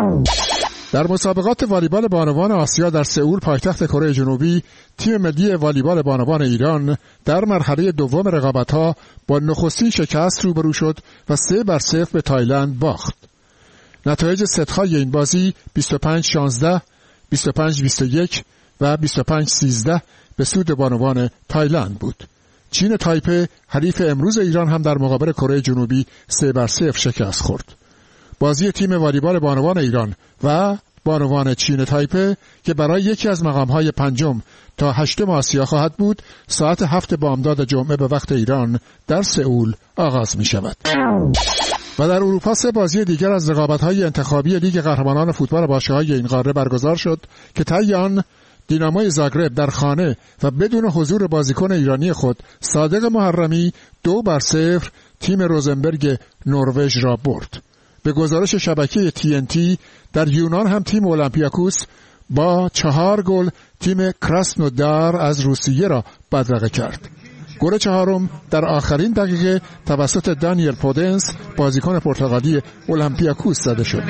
در مسابقات والیبال بانوان آسیا در سئول پایتخت کره جنوبی تیم ملی والیبال بانوان ایران در مرحله دوم رقابت‌ها با نخستین شکست روبرو شد و 3-0 به تایلند باخت. نتایج ست‌های این بازی 25-16، 25-21 و 25-13 به سود بانوان تایلند بود. چین تایپه حریف امروز ایران هم در مقابل کره جنوبی 3-0 شکست خورد. بازی تیم والیبال بانوان ایران و بانوان چین تایپه که برای یکی از مقام‌های 5 تا 8 آسیا خواهد بود ساعت 7 بامداد جمعه به وقت ایران در سئول آغاز می شود. و در اروپا 3 بازی دیگر از رقابت‌های انتخابی لیگ قهرمانان فوتبال باشگاه‌های این قاره برگزار شد که طی آن دیناموی زاگرب در خانه و بدون حضور بازیکن ایرانی خود صادق محرمی 2-0 تیم روزنبرگ نروژ را برد. به گزارش شبکه TNT در یونان هم تیم اولمپیاکوس با 4 گل تیم کراسنودار از روسیه را بدرقه کرد. گل 4 در آخرین دقیقه توسط دانیل پودنس بازیکن پرتغالی اولمپیاکوس زده شد.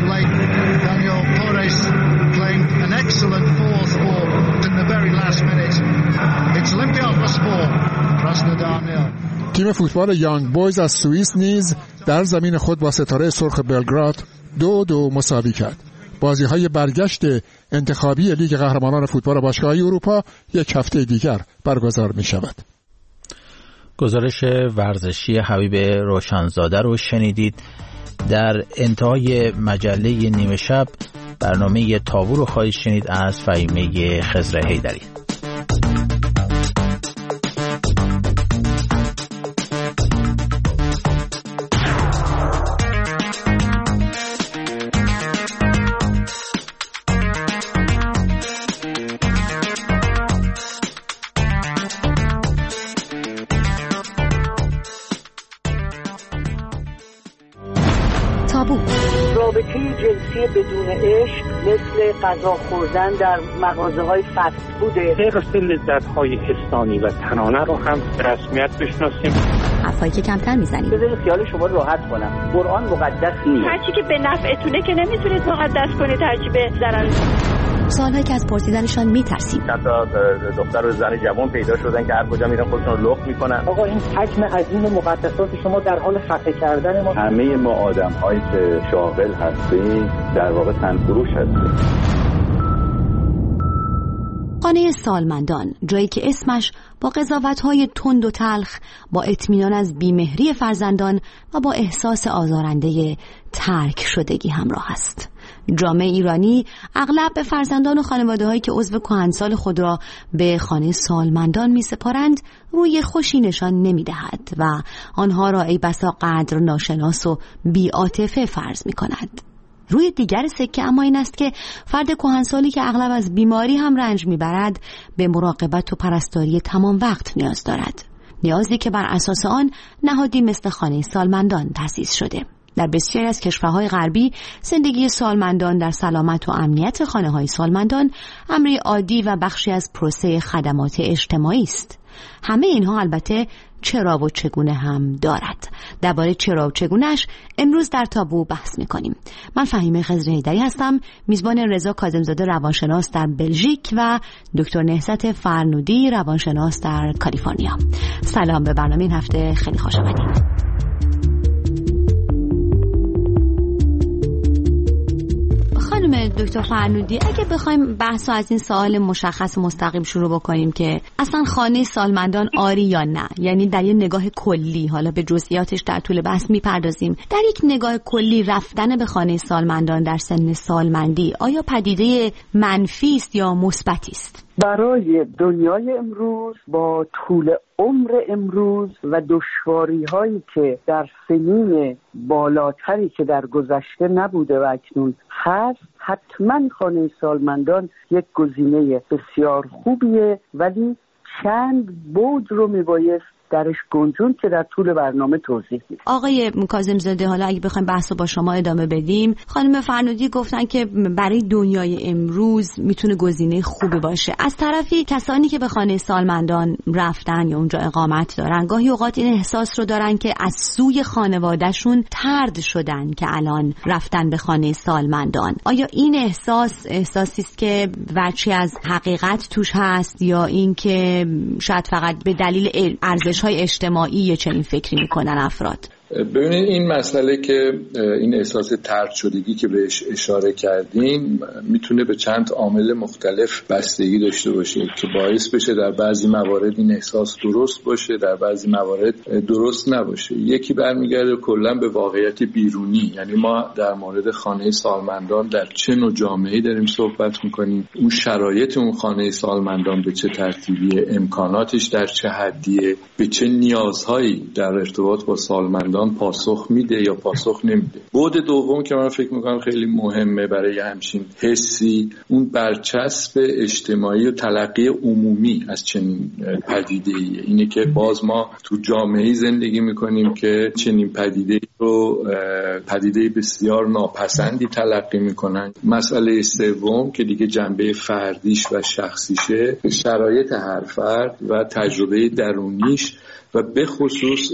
تیم فوتبال یانگ بویز از سوئیس نیز در زمین خود با ستاره سرخ بلگراد 2-2 مساوی کرد. بازی‌های برگشت انتخابی لیگ قهرمانان فوتبال باشگاه‌های اروپا یک هفته دیگر برگزار می‌شود. گزارش ورزشی حبیب روشنزاده رو شنیدید. در انتهای مجله نیمه شب برنامه تابو رو خواهید شنید از فهیمه خضر حیدری. رابطه جنسی بدون عشق مثل غذا خوردن در مغازه‌های فست فوده. حفظ لذت‌های حسانی و تنانه رو هم به رسمیت بشناسیم. حرفایی که کمتر میزنیم. بذارید خیال شما راحت کنم. قرآن مقدس نیست. هرچی که به نفعتونه که نمیتونید مقدس کنید، هرچی به ضرر. سوالهایی که از پرسیدنشان میترسیم. حتی دختر و زن جوان پیدا شدن که هر کجا میرن خودشون رو لخت میکنن. آقا این حجم عظیم مقدسات شما در حال خفه کردن ما. همه ما آدم‌هایی که شاغل هستیم در واقع تنفروش هستیم. خانه سالمندان، جایی که اسمش با قضاوت‌های تند و تلخ، با اطمینان از بیمهری فرزندان و با احساس آزارنده ترک شدگی همراه است. جامعه ایرانی اغلب به فرزندان و خانواده‌هایی که عضو کهنسال خود را به خانه سالمندان می‌سپارند روی خوشی نشان نمی‌دهد و آنها را ای بسا قدر ناشناس و بی‌عاطفه فرض می‌کند. روی دیگر سکه اما این است که فرد کهنسالی که اغلب از بیماری هم رنج میبرد به مراقبت و پرستاری تمام وقت نیاز دارد، نیازی که بر اساس آن نهادی مثل خانه سالمندان تأسیس شده. در بسیاری از کشورهای غربی زندگی سالمندان در سلامت و امنیت خانه‌های سالمندان امری عادی و بخشی از پروسه خدمات اجتماعی است. همه اینها البته چرا و چگونه هم دارد. درباره چرا و چگونه‌اش امروز در تابو بحث می‌کنیم. من فهیمه خضرحیدری هستم، میزبان رضا کاظم‌زاده روانشناس در بلژیک و دکتر نهضت فرنودی روانشناس در کالیفرنیا. سلام، به برنامه این هفته خیلی خوش آمدید. خانم دکتر فرنودی، اگه بخوایم بحثو از این سوال مشخص مستقیم شروع بکنیم که اصلا خانه سالمندان آری یا نه، یعنی در یه نگاه کلی، حالا به جزئیاتش در طول بحث میپردازیم، در یک نگاه کلی رفتن به خانه سالمندان در سن سالمندی آیا پدیده منفی است یا مثبتی است؟ برای دنیای امروز با طول عمر امروز و دشواری هایی که در سنین بالاتری که در گذشته نبوده و اکنون هست، حتما خانه سالمندان یک گزینه بسیار خوبیه، ولی چند بود رو میبایست درش گنجون که در طول برنامه توضیح میدم. آقای کاظم‌زاده، حالا اگه بخوایم بحثو با شما ادامه بدیم، خانم فرنودی گفتن که برای دنیای امروز میتونه گزینه خوبی باشه. از طرفی کسانی که به خانه سالمندان رفتن یا اونجا اقامت دارن گاهی اوقات این احساس رو دارن که از سوی خانوادهشون طرد شدن که الان رفتن به خانه سالمندان. آیا این احساسی است که بچی از حقیقت توش هست یا این که شاید فقط به دلیل ارزش‌های اجتماعی چنین فکری میکنن افراد؟ ببینید، این مسئله که این احساس طرد شدگی که بهش اشاره کردیم میتونه به چند عامل مختلف بستگی داشته باشه که باعث بشه در بعضی موارد این احساس درست باشه، در بعضی موارد درست نباشه. یکی برمیگرده کلا به واقعیت بیرونی، یعنی ما در مورد خانه سالمندان در چه نوع جامعه‌ای داریم صحبت میکنیم، اون شرایط اون خانه سالمندان به چه ترتیبیه، امکاناتش در چه حدیه، به چه نیازهایی در ارتباط با سالمندان پاسخ میده یا پاسخ نمیده. بعد دوم که من فکر میکنم خیلی مهمه برای همچین حسی، اون برچسب اجتماعی و تلقی عمومی از چنین پدیده‌ایه. اینه که باز ما تو جامعه‌ای زندگی میکنیم که چنین پدیده‌ای رو پدیده بسیار ناپسندی تلقی میکنن. مسئله سوم که دیگه جنبه فردیش و شخصیشه، شرایط هر فرد و تجربه درونیش و به خصوص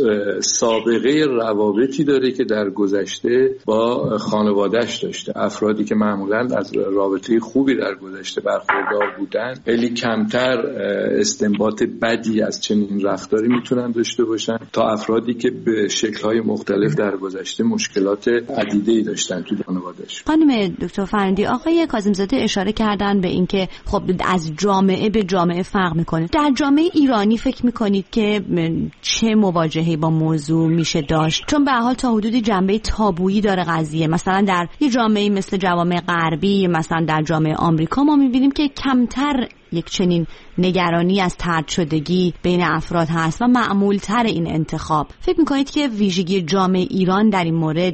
سابقه روابطی داره که در گذشته با خانواده‌اش داشته. افرادی که معمولاً از رابطه خوبی در گذشته برخوردار بودن خیلی کمتر استنباط بدی از چنین رفتاری میتونن داشته باشن تا افرادی که به شکل‌های مختلف در گذشته مشکلات عدیده‌ای داشتن تو خانواده‌اش. خانم دکتر فرنودی، آقای کاظم‌زاده اشاره کردن به اینکه خب از جامعه به جامعه فرق میکنه. در جامعه ایرانی فکر میکنید که چه مواجهه‌ای با موضوع میشه داشت؟ چون به هر حال تا حدودی جنبه تابویی داره قضیه. مثلا در یه جامعه مثل جوامع غربی، مثلا در جامعه آمریکا، ما میبینیم که کمتر یک چنین نگرانی از طرد شدگی بین افراد هست و معمولتر این انتخاب. فکر میکنید که ویژگی جامعه ایران در این مورد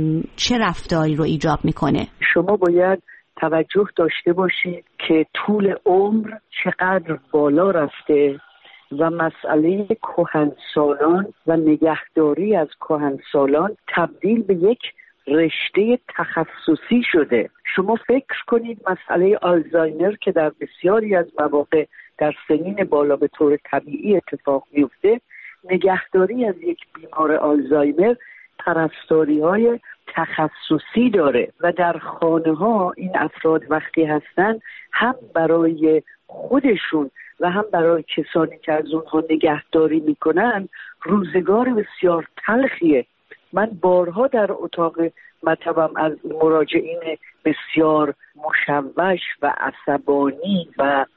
چه رفتاری رو ایجاب میکنه؟ شما باید توجه داشته باشید که طول عمر چقدر بالا رفته و مسئله کهنسالان و نگهداری از کهنسالان تبدیل به یک رشته تخصصی شده. شما فکر کنید مسئله آلزایمر که در بسیاری از مواقع در سنین بالا به طور طبیعی اتفاق میفته، نگهداری از یک بیمار آلزایمر پرستاری‌های تخصصی داره و در خانه‌ها این افراد وقتی هستن هم برای خودشون و هم برای کسانی که از اونها نگهداری میکنن روزگار بسیار تلخیه. من بارها در اتاق مطبم از مراجعین بسیار مشوش و عصبانی و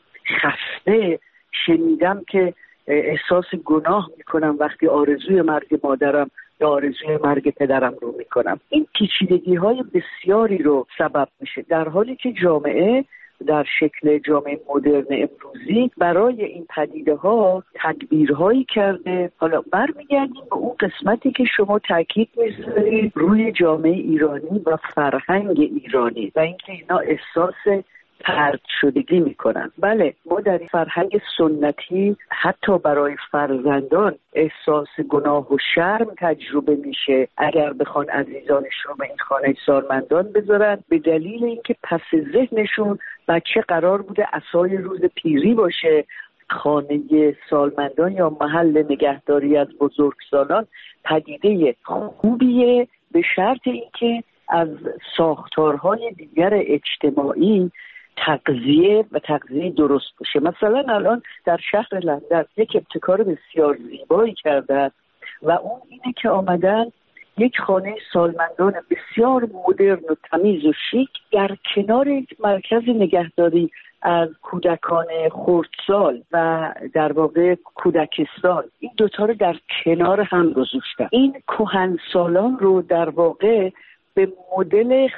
خسته شنیدم که احساس گناه میکنم وقتی آرزوی مرگ مادرم یا آرزوی مرگ پدرم رو میکنم. این پیچیدگی‌های بسیاری رو سبب میشه، در حالی که جامعه در شکل جامعه مدرن امروزی برای این پدیده ها تدبیرهایی کرده. حالا برمیگردیم به اون قسمتی که شما تاکید می‌ذارید روی جامعه ایرانی و فرهنگ ایرانی و اینکه اینا احساس طرد شدگی میکنن. بله، ما در فرهنگ سنتی حتی برای فرزندان احساس گناه و شرم تجربه میشه اگر بخوان عزیزانش رو به این خانه سالمندان بذارن، به دلیل اینکه پس ذهنشون بچه قرار بوده عصای روز پیری باشه. خانه سالمندان یا محل نگهداری از بزرگسالان پدیده خوبیه به شرط اینکه از ساختارهای دیگر اجتماعی تغذیه درست باشه. مثلا الان در شهر لندن یک ابتکار بسیار زیبایی کردن و اون اینه که آمدن یک خانه سالمندان بسیار مدرن و تمیز و شیک در کنار یک مرکز نگهداری از کودکان خردسال و در واقع کودکستان، این دوتا رو در کنار هم گذاشتن. این کهنسالان رو در واقع به مدل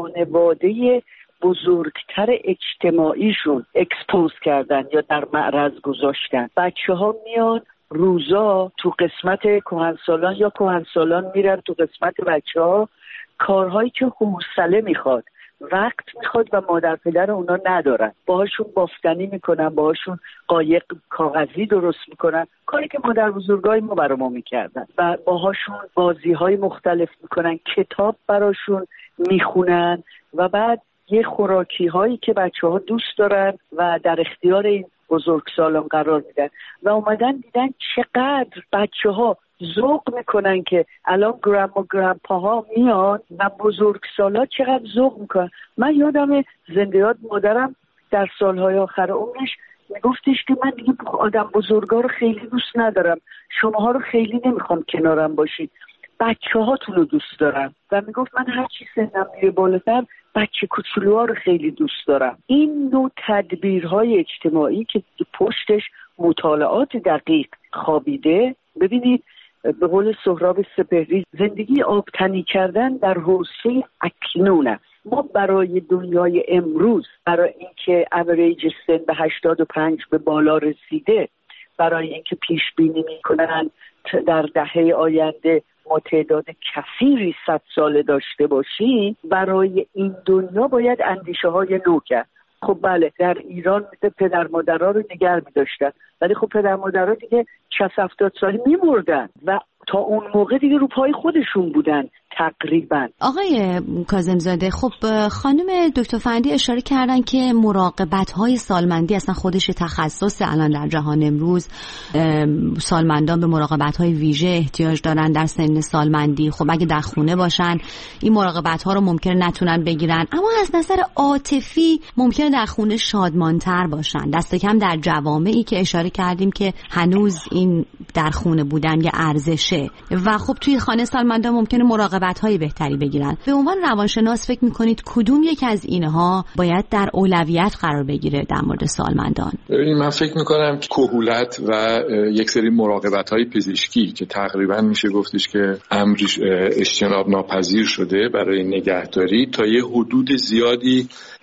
خانواده بزرگتر اجتماعیشون اکسپوز کردن یا در معرض گذاشتن. بچه ها میان روزا تو قسمت کهنسالان یا کهنسالان میرن تو قسمت بچه ها، کارهایی که حوصله میخواد، وقت میخواد و مادر پدر اونا ندارن، باهاشون بافتنی میکنن، باهاشون قایق کاغذی درست میکنن، کاری که مادر بزرگای ما برای ما میکردن، و باهاشون بازیهای مختلف میکنن، کتاب براشون میخونن و بعد یه خوراکی هایی که بچه ها دوست دارن و در اختیار این بزرگسالان قرار میدن و اومدن دیدن چقدر بچه ها ذوق میکنن که الان گرم و گرمپاها میان و بزرگسالا چقدر ذوق میکنن. من یادم زنده یاد مادرم در سالهای آخر عمرش میگفتش که من دیگه آدم بزرگا رو خیلی دوست ندارم، شماها رو خیلی نمیخوام کنارم باشید، بچه هاتون رو دوست دارم. و میگفت من هر چی سنم میره بالاتر بچه کوچولوها رو خیلی دوست دارم. این نوع تدبیرهای اجتماعی که پشتش مطالعات دقیق خوابیده، ببینید به قول سهراب سپهری زندگی آبتنی کردن در حوزه اکنون است. ما برای دنیای امروز، برای اینکه اوریج سن به 85 به بالا رسیده، برای اینکه پیش بینی میکنن در دهه آینده ما تعداد کثیری 100 ساله داشته باشیم، برای این دنیا باید اندیشه های نو کرد. خب بله، در ایران مثل پدر مادرها رو نگه می داشتن، ولی خب پدر مادرها دیگه 60-70 ساله می مردن و تا اون موقع دیگه رو پای خودشون بودن تقریبا. آقای کاظم‌زاده، خب خانم دکتر فندی اشاره کردن که مراقبت‌های سالمندی اصلا خودش تخصص الان در جهان امروز. سالمندان به مراقبت‌های ویژه احتیاج دارن در سن سالمندی. خب اگه در خونه باشن این مراقبت‌ها رو ممکنه نتونن بگیرن، اما از نظر عاطفی ممکنه در خونه شادمان‌تر باشن، دست کم در جوامعی که اشاره کردیم که هنوز این در خونه بودن یه ارزشه و خب توی خانه سالمندان ممکنه مراقبت‌های بهتری بگیرن. به عنوان روانشناس فکر می‌کنید کدوم یک از اینها باید در اولویت قرار بگیره در مورد سالمندان؟ ببینید، من فکر می‌کنم که کهولت و یک سری مراقبت‌های پزشکی که تقریبا میشه گفتش که امرش اجتناب ناپذیر شده برای نگهداری تا یه حدود زیادی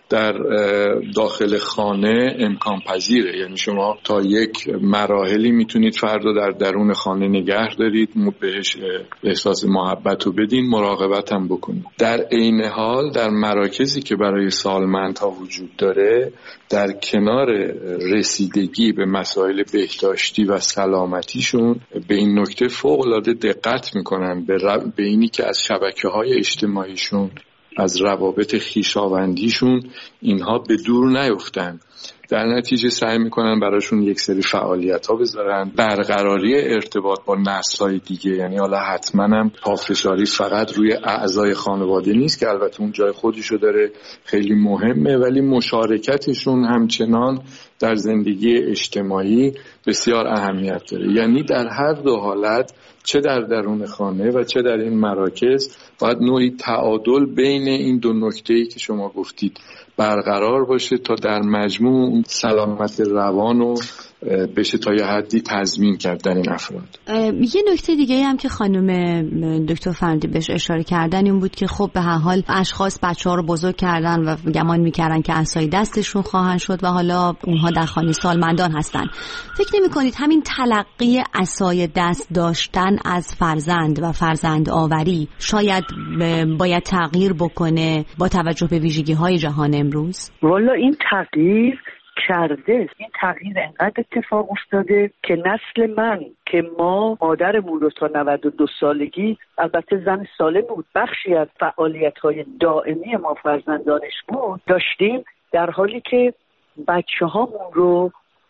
در داخل خانه امکان پذیره. یعنی شما تا یک مراحلی میتونید فرد رو در درون خانه نگه دارید، بهش احساس محبت رو بدین، مراقبت هم بکنید. در عین حال در مراکزی که برای سالمندها وجود داره، در کنار رسیدگی به مسائل بهداشتی و سلامتیشون به این نکته فوق‌العاده دقت میکنن، به اینی که از شبکه‌های اجتماعیشون، از روابط خویشاوندیشون اینها به دور نیفتن. در نتیجه سعی میکنن براشون یک سری فعالیت ها بذارن، برقراری ارتباط با نسل‌های دیگه. یعنی حالا حتما هم پافشاری فقط روی اعضای خانواده نیست که البته اون جای خودشو داره، خیلی مهمه، ولی مشارکتشون همچنان در زندگی اجتماعی بسیار اهمیت داره. یعنی در هر دو حالت، چه در درون خانه و چه در این مراکز، باید نوعی تعادل بین این دو نکته‌ای که شما گفتید برقرار باشه تا در مجموع سلامت روان رو بشه تا یه حدی تضمین کرد در این افراد. یه نکته دیگه هم که خانم دکتر فرندی بهش اشاره کردن این بود که خب به هر حال اشخاص بچه‌ها رو بزرگ کردن و گمان می‌کردن که عصای دستشون خواهند شد و حالا اونها در خانه سالمندان هستن. فکر نمی‌کنید همین تلقی عصای دست داشتن از فرزند و فرزند آوری شاید باید تغییر بکنه با توجه به ویژگی‌های جهان امروز؟ والا این تغییر کرده. این تغییر انقدر اتفاق افتاده که نسل من که ما مادرمون رو تا 92 سالگی، البته زن سالم بود، بخشی از فعالیت‌های دائمی ما فرزندانش بود داشتیم، در حالی که بچه‌هامون رو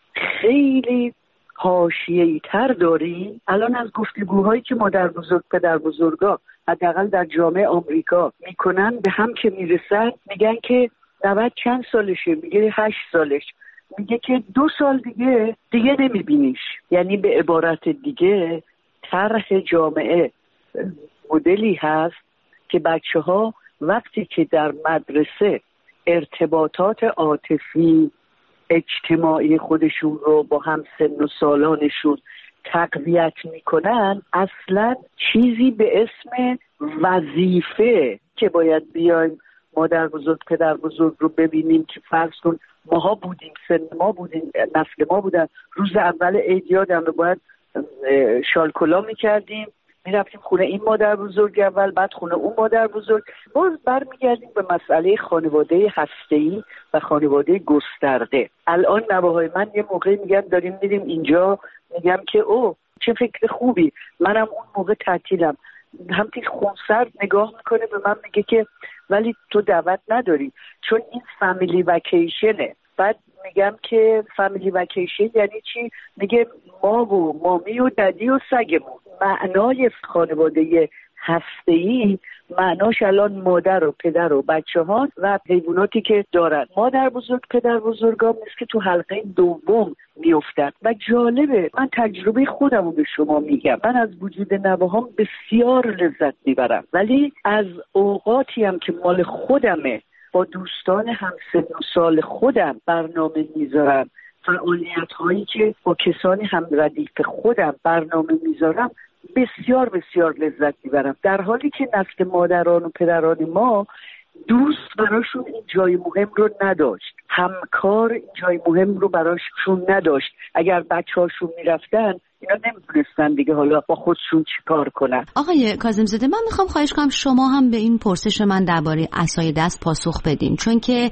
خیلی حاشیه‌ای تر داریم. الان از گفتگوهایی که مادر بزرگ پدر بزرگا حداقل در جامعه آمریکا میکنن به هم که میرسن، میگن که 90 چند سالشه، میگه 8 سالش، میگه که 2 سال دیگه نمیبینیش. یعنی به عبارت دیگه طرح جامعه مدلی هست که بچه‌ها وقتی که در مدرسه ارتباطات عاطفی اجتماعی خودشون رو با همسن و سالانشون تقویت میکنن، اصلا چیزی به اسم وظیفه که باید بیایم مادر بزرگ پدر بزرگ رو ببینیم که فرض کن ماها بودیم، سن ما بودیم، نسل ما بودن، روز اول عید یادمه باید شالکولا میکردیم، میرفتیم خونه این مادر بزرگ اول، بعد خونه اون مادر بزرگ. باز برمیگردیم به مسئله خانواده هسته‌ای و خانواده گسترده. الان نوه‌های من یه موقعی میگن داریم میریم اینجا، میگم که او چه فکر خوبی، منم اون موقع تعطیلم. همین خونسرد نگاه میکنه به من، میگه که ولی تو دعوت نداری چون این فامیلی وکیشنه. بعد میگم که فامیلی وکیشن یعنی چی؟ میگه ما و مامی و ددی و سگمون. معنای خانواده هسته‌ای معناش الان مادر و پدر و بچه ها و حیواناتی که دارن. مادر بزرگ پدر بزرگام نیست که تو حلقه دوم میافتن. و جالبه، من تجربه خودم رو به شما میگم، من از وجود نوهام بسیار لذت میبرم، ولی از اوقاتی هم که مال خودمه با دوستان همسن و سال خودم برنامه میذارم، فعالیت هایی که با کسانی هم ردیف خودم برنامه میذارم، بسیار بسیار لذت میبرم. در حالی که نسل مادران و پدران ما دوست براشون این جای مهم رو نداشت، همکار این جای مهم رو براشون نداشت. اگر بچه هاشون میرفتن اینا نمیدونستن دیگه حالا با خودشون چی کار کنن. آقای کاظم‌زاده، من میخوام خواهش کنم شما هم به این پرسش من درباره عصای دست پاسخ بدین، چون که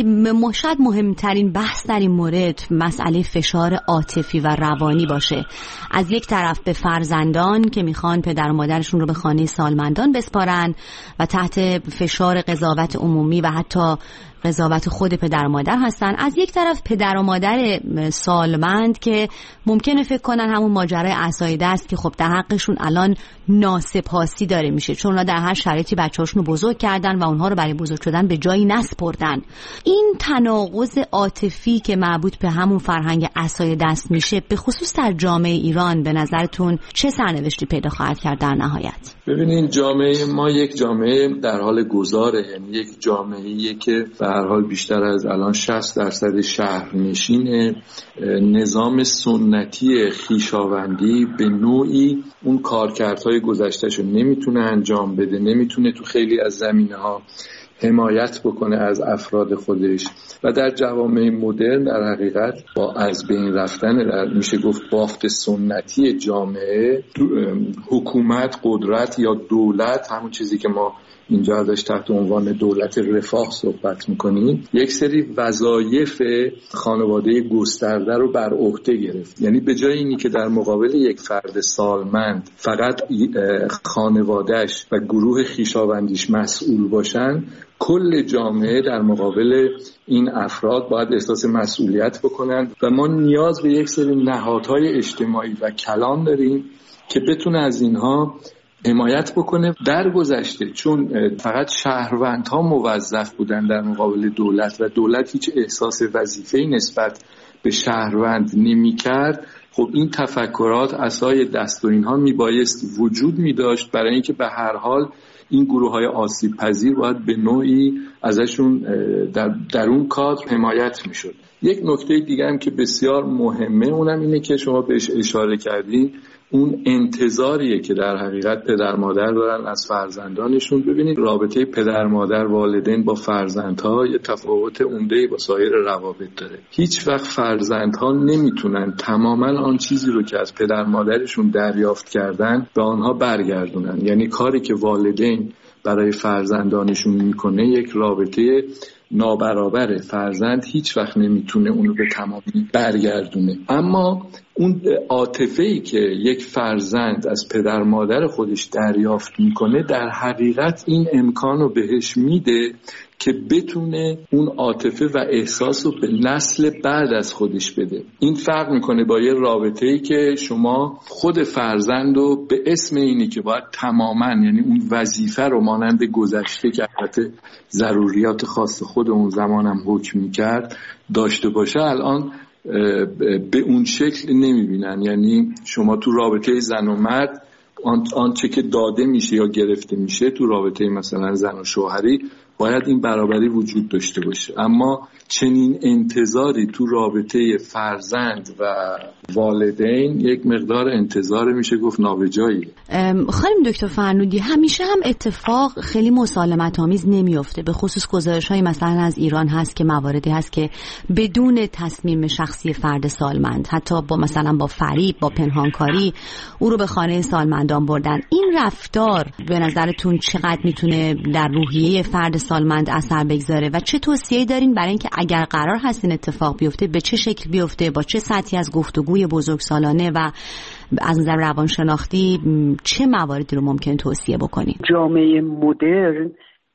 شاید مهمترین بحث در این مورد مسئله فشار عاطفی و روانی باشه. از یک طرف به فرزندان که میخوان پدر و مادرشون رو به خانه سالمندان بسپارن و تحت فشار قضاوت عمومی و حتی قضاوت خود پدر و مادر هستن، از یک طرف پدر و مادر سالمند که ممکنه فکر کنن همون ماجرای عصای دست که خب در حقشون الان ناسپاسی داره میشه، چون اونا در هر شرایطی بچه‌هاشون رو بزرگ کردن و اونها رو برای بزرگ شدن به جایی نسپردن. این تناقض عاطفی که مربوط به همون فرهنگ عصای دست میشه، به خصوص در جامعه ایران، به نظرتون چه سرنوشتی پیدا خواهد کرد در نهایت؟ ببینید، جامعه ما یک جامعه در حال گذاره، یعنی یک جامعه‌ایه که به هر حال بیشتر از الان 60% شهرنشین نظام سنتی خویشاوندی به نوعی اون کارکردهای گذشتهشو نمیتونه انجام بده، نمیتونه تو خیلی از زمینه‌ها حمایت بکنه از افراد خودش. و در جوامع مدرن در حقیقت با از بین رفتن میشه گفت بافت سنتی جامعه، حکومت، قدرت یا دولت، همون چیزی که ما اینجا ازش تحت عنوان دولت رفاه صحبت میکنیم، یک سری وظایف خانواده گسترده رو بر عهده گرفت. یعنی به جای اینی که در مقابل یک فرد سالمند فقط خانوادهش و گروه خویشاوندیش مسئول باشن، کل جامعه در مقابل این افراد باید احساس مسئولیت بکنن و ما نیاز به یک سری نهادهای اجتماعی و کلان داریم که بتونه از اینها حمایت بکنه. در گذشته چون فقط شهروندها موظف بودن در مقابل دولت و دولت هیچ احساس وظیفه‌ای نسبت به شهروند نمی کرد، خب این تفکرات عصای دست و اینها میبایست وجود میداشت برای اینکه به هر حال این گروه های آسیب پذیر باید به نوعی ازشون در اون کادر حمایت میشد. یک نکته دیگه هم که بسیار مهمه اونم اینه که شما بهش اشاره کردین، اون انتظاریه که در حقیقت پدر مادر دارن از فرزندانشون. ببینید رابطه پدر مادر والدین با فرزندها یه تفاوت عمده‌ای با سایر روابط داره. هیچ وقت فرزندها نمیتونن تماما آن چیزی رو که از پدر مادرشون دریافت کردن به آنها برگردونن. یعنی کاری که والدین برای فرزندانشون میکنه یک رابطه نابرابره. فرزند هیچ وقت نمیتونه اونو به تمامی برگردونه، اما اون عاطفه‌ای که یک فرزند از پدر مادر خودش دریافت میکنه در حقیقت این امکان رو بهش میده که بتونه اون عاطفه و احساس رو به نسل بعد از خودش بده. این فرق میکنه با یه رابطه‌ای که شما خود فرزند رو به اسم اینی که باید تماماً، یعنی اون وظیفه رو مانند گذشته که البته ضروریات خاص خود اون زمانم حکم میکرد داشته باشه، الان به اون شکل نمیبینن. یعنی شما تو رابطه زن و مرد آنچه که داده میشه یا گرفته میشه تو رابطه مثلا زن و شوهری باید این برابری وجود داشته باشه، اما چنین انتظاری تو رابطه فرزند و والدین یک مقدار انتظار میشه گفت نابجایی. خانم دکتر فرنودی، همیشه هم اتفاق خیلی مسالمت آمیز نمیفته. به خصوص گزارش‌های مثلا از ایران هست که مواردی هست که بدون تصمیم شخصی فرد سالمند، حتی با مثلا با فریب، با پنهانکاری او رو به خانه سالمندان بردن. این رفتار به نظرتون چقدر میتونه در روحیه فرد سالمند اثر بگذاره و چه توصیه‌ای دارین برای اینکه اگر قرار هست این اتفاق بیفته به چه شکل بیفته، با چه سطحی از گفتگوی بزرگسالانه و از نظر روانشناختی چه مواردی رو ممکن توصیه بکنین؟ جامعه مدرن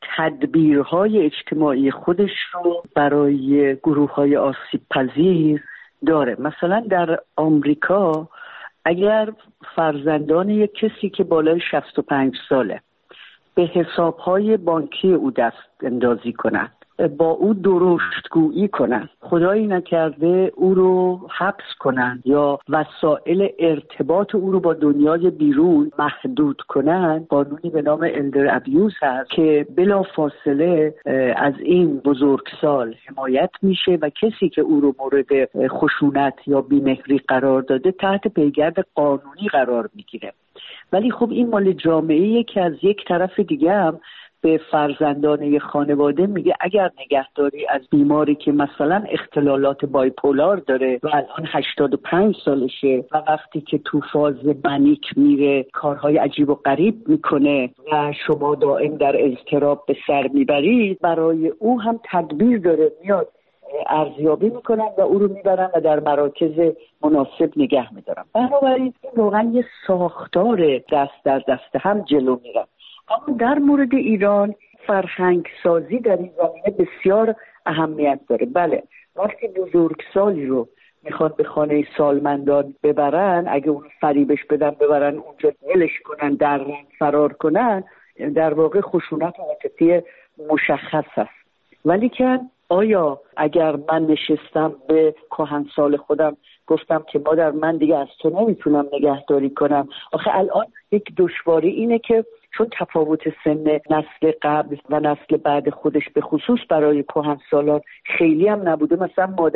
تدبیرهای اجتماعی خودش رو برای گروه‌های آسیب پذیر داره. مثلا در آمریکا اگر فرزندان یک کسی که بالای 65 ساله به حسابهای بانکی او دست اندازی کنند، با او درشتگویی کنند، خدایی نکرده او رو حبس کنند یا وسایل ارتباط او رو با دنیای بیرون محدود کنند، قانونی به نام الدر ابیوز هست که بلا فاصله از این بزرگسال حمایت میشه و کسی که او رو مورد خشونت یا بیمهری قرار داده تحت پیگرد قانونی قرار میگیره. ولی خب این مال جامعه‌ایه که از یک طرف دیگه هم به فرزندان خانواده میگه اگر نگهداری از بیماری که مثلا اختلالات بایپولار داره و الان 85 سالشه و وقتی که تو فاز منیک میره کارهای عجیب و غریب میکنه و شما دائم در اضطراب به سر میبرید، برای او هم تدبیر داره، میاد ارزیابی میکنن و او رو میبرن و در مراکز مناسب نگه میدارن. بنابراین واقعا یه ساختار دست در دست هم جلو میرن. اما در مورد ایران فرهنگ سازی در این زمینه بسیار اهمیت داره. بله، وقتی بزرگسالی رو میخوان به خانه سالمندان ببرن، اگه اون فریبش بدن ببرن اونجا ولش کنن، در فرار کنن، در واقع خشونت عاطفی مشخص است. ولی که آیا اگر من نشستم به کهنسال خودم گفتم که مادر من دیگه از تو نمیتونم نگهداری کنم، آخه الان یک دشواری اینه که چون تفاوت سن نسل قبل و نسل بعد خودش به خصوص برای کهنسالان خیلی هم نبوده، مثلا مادر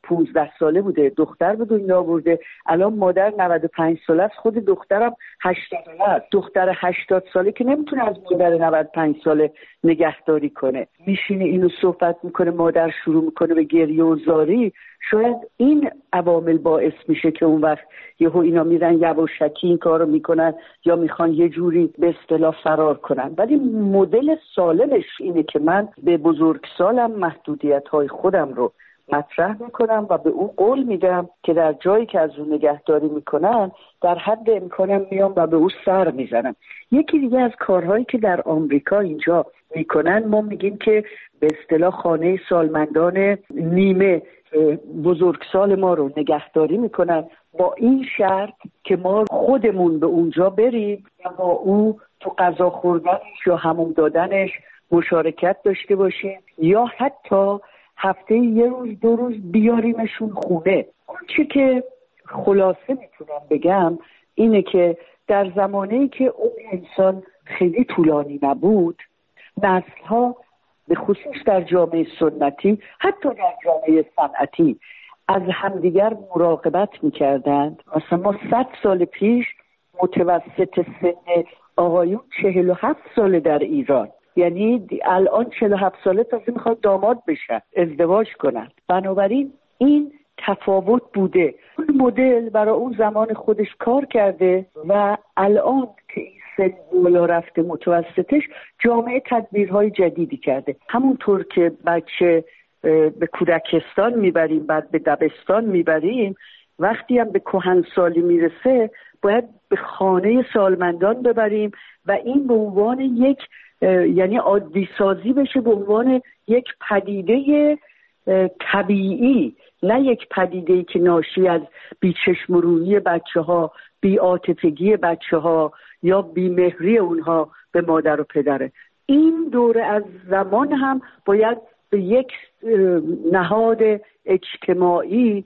15 ساله بوده دختر به دنیا آورده، الان مادر 95 ساله است، خود دخترم 80 ساله. دختر 80 ساله که نمیتونه از مادر 95 ساله نگهداری کنه، میشینه اینو صحبت میکنه، مادر شروع میکنه به گریه و زاری. شاید این عوامل باعث میشه که اون وقت یهو اینا میرن یواشکی این کارو میکنن یا میخوان یه جوری به اصطلاح فرار کنن. ولی مدل سالمش اینه که من به بزرگسالم محدودیت‌های خودم رو مطرح میکنم و به اون قول میدم که در جایی که از اون نگهداری میکنن در حد امکانم میام و به اون سر میزنم. یکی دیگه از کارهایی که در آمریکا اینجا میکنن، ما میگیم که به اصطلاح خانه سالمندان نیمه بزرگسال ما رو نگهداری میکنن، با این شرط که ما خودمون به اونجا بریم و با او تو غذا خوردنش یا حموم دادنش مشارکت داشته باشیم یا حتی هفته یه روز 2 روز بیاریمشون خونه. چه که خلاصه میتونم بگم اینه که در زمانه‌ای که اون انسان خیلی طولانی نبود، نسل‌ها به خصوص در جامعه سنتی حتی در جامعه صنعتی از همدیگر مراقبت میکردند. مثلا ما 100 سال پیش متوسط سن آقایون 47 ساله در ایران، یعنی الان 47 ساله تازه میخواد داماد بشن، ازدواج کنن. بنابراین این تفاوت بوده. اون مدل برای اون زمان خودش کار کرده و الان که این سن بالا رفته متوسطش، جامعه تدبیرهای جدیدی کرده. همونطور که بچه به کودکستان میبریم، بعد به دبستان میبریم، وقتی هم به کهنسالی میرسه باید به خانه سالمندان ببریم و این به عنوان یک یعنی عادی سازی بشه، به عنوان یک پدیده طبیعی، نه یک پدیده‌ای که ناشی از بی‌چشم‌رویی بچه‌ها، بی‌عاطفگی بچه‌ها یا بی‌مهری اونها به مادر و پدره. این دوره از زمان هم باید به یک نهاد اجتماعی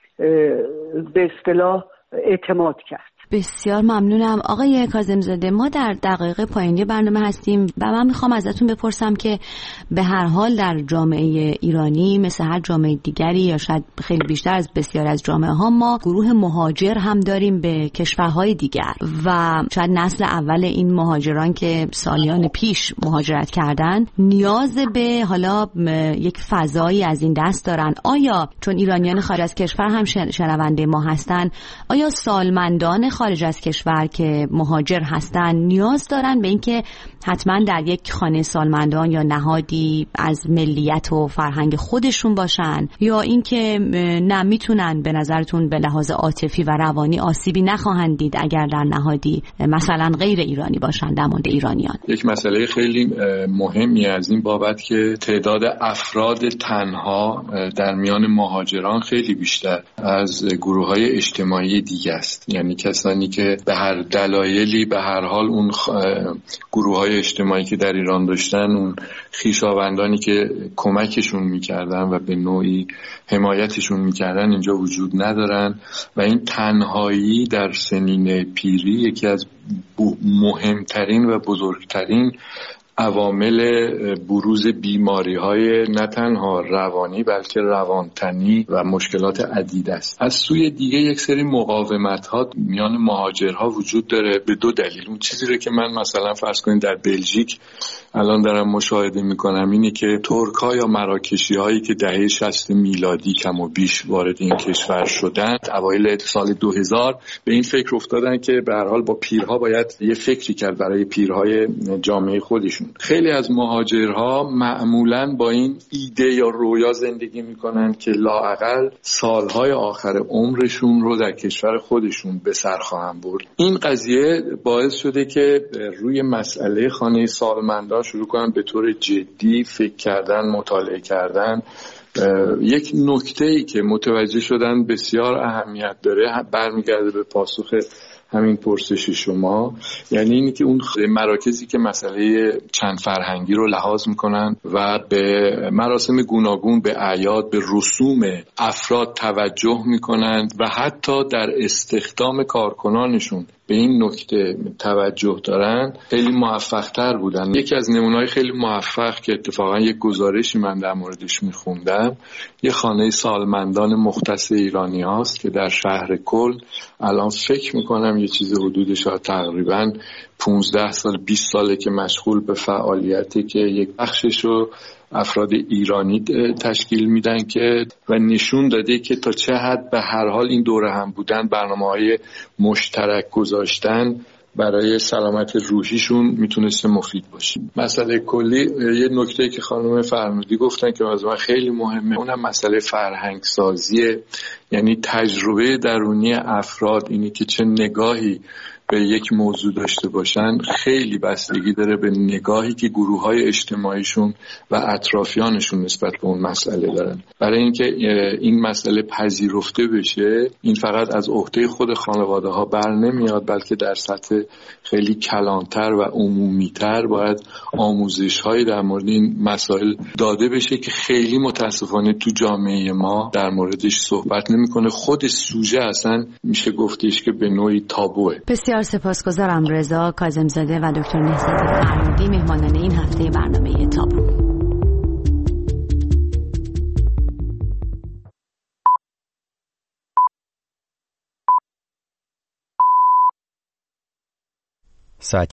به اصطلاح اعتماد کرد. بسیار ممنونم آقای کاظم‌زاده. ما در دقایق پایانی برنامه هستیم و من میخوام ازتون بپرسم که به هر حال در جامعه ایرانی مثل هر جامعه دیگری یا شاید خیلی بیشتر از بسیار از جامعه ها، ما گروه مهاجر هم داریم به کشورهای دیگر و شاید نسل اول این مهاجران که سالیان پیش مهاجرت کردن نیاز به حالا یک فضایی از این دست دارن. آیا چون ایرانیان خارج از کشور هم شنونده ما هستن، آیا سالمندان خارج از کشور که مهاجر هستن نیاز دارن به اینکه حتما در یک خانه سالمندان یا نهادی از ملیت و فرهنگ خودشون باشن، یا اینکه نه میتونن به نظرتون به لحاظ عاطفی و روانی آسیبی نخواهند دید اگر در نهادی مثلا غیر ایرانی باشن؟ در مورد ایرانیان یک مسئله خیلی مهمی از این بابت که تعداد افراد تنها در میان مهاجران خیلی بیشتر از گروه‌های اجتماعی دیگه است. یعنی کسانی که به هر دلایلی به هر حال اون گروه‌های اجتماعی که در ایران داشتن، اون خویشاوندانی که کمکشون میکردن و به نوعی حمایتشون میکردن اینجا وجود ندارن و این تنهایی در سنین پیری یکی از مهمترین و بزرگترین عوامل بروز بیماری‌های نه تنها روانی بلکه روانتنی و مشکلات عدید است. از سوی دیگه یک سری مقاومت‌ها میان مهاجرها وجود داره به 2 دلیل. اون چیزی رو که من مثلا فرض کنید در بلژیک الان دارم مشاهده میکنم اینه که ترک‌ها یا مراکشی‌هایی که دهه 60 میلادی کم و بیش وارد این کشور شدند، اوایل سال 2000 به این فکر افتادن که به هر حال با پیرها باید یه فکری کرد برای پیرهای جامعه خودشون. خیلی از مهاجرها معمولاً با این ایده یا رویا زندگی میکنن که لااقل سالهای آخر عمرشون رو در کشور خودشون به سر خواهند برد. این قضیه باعث شده که روی مسئله خانه سالمندان شروع کنن به طور جدی فکر کردن، مطالعه کردن. یک نکته‌ای که متوجه شدن بسیار اهمیت داره برمیگرده به پاسخ همین پرسش شما، یعنی اینی که اون مراکزی که مسئله چند فرهنگی رو لحاظ میکنن و به مراسم گوناگون، به اعیاد، به رسوم افراد توجه میکنند و حتی در استخدام کارکنانشون به این نکته توجه دارن، خیلی موفق تر بودن. یکی از نمونه‌های خیلی موفق که اتفاقا یک گزارشی من در موردش میخوندم، یه خانه سالمندان مختص ایرانی هاست که در شهر کل الان فکر میکنم یه چیز حدودش تقریبا 15 سال 20 ساله که مشغول به فعالیتی که یک بخشش رو افراد ایرانی تشکیل میدن که و نشون داده که تا چه حد به هر حال این دوره هم بودن، برنامه‌های مشترک گذاشتن برای سلامت روحیشون میتونسته مفید باشه. مسئله کلی، یه نکته که خانم فرمودی گفتن که از من خیلی مهمه، اونم مسئله فرهنگ سازیه، یعنی تجربه درونی افراد، اینی که چه نگاهی به یک موضوع داشته باشن خیلی بستگی داره به نگاهی که گروه‌های اجتماعیشون و اطرافیانشون نسبت به اون مسئله دارن. برای اینکه این مسئله پذیرفته بشه، این فقط از عهده خود خانواده‌ها بر نمیاد، بلکه در سطح خیلی کلانتر و عمومی‌تر باید آموزش‌هایی در مورد این مسائل داده بشه که خیلی متاسفانه تو جامعه ما در موردش صحبت نمی‌کنه. خود سوژه اصلا میشه گفتش که به نوعی تابوه. بسیار سپاسگزارم رضا کاظم‌زاده و دکتر نهضت فرهادی، مهمانان این هفته برنامه تابو. ساعت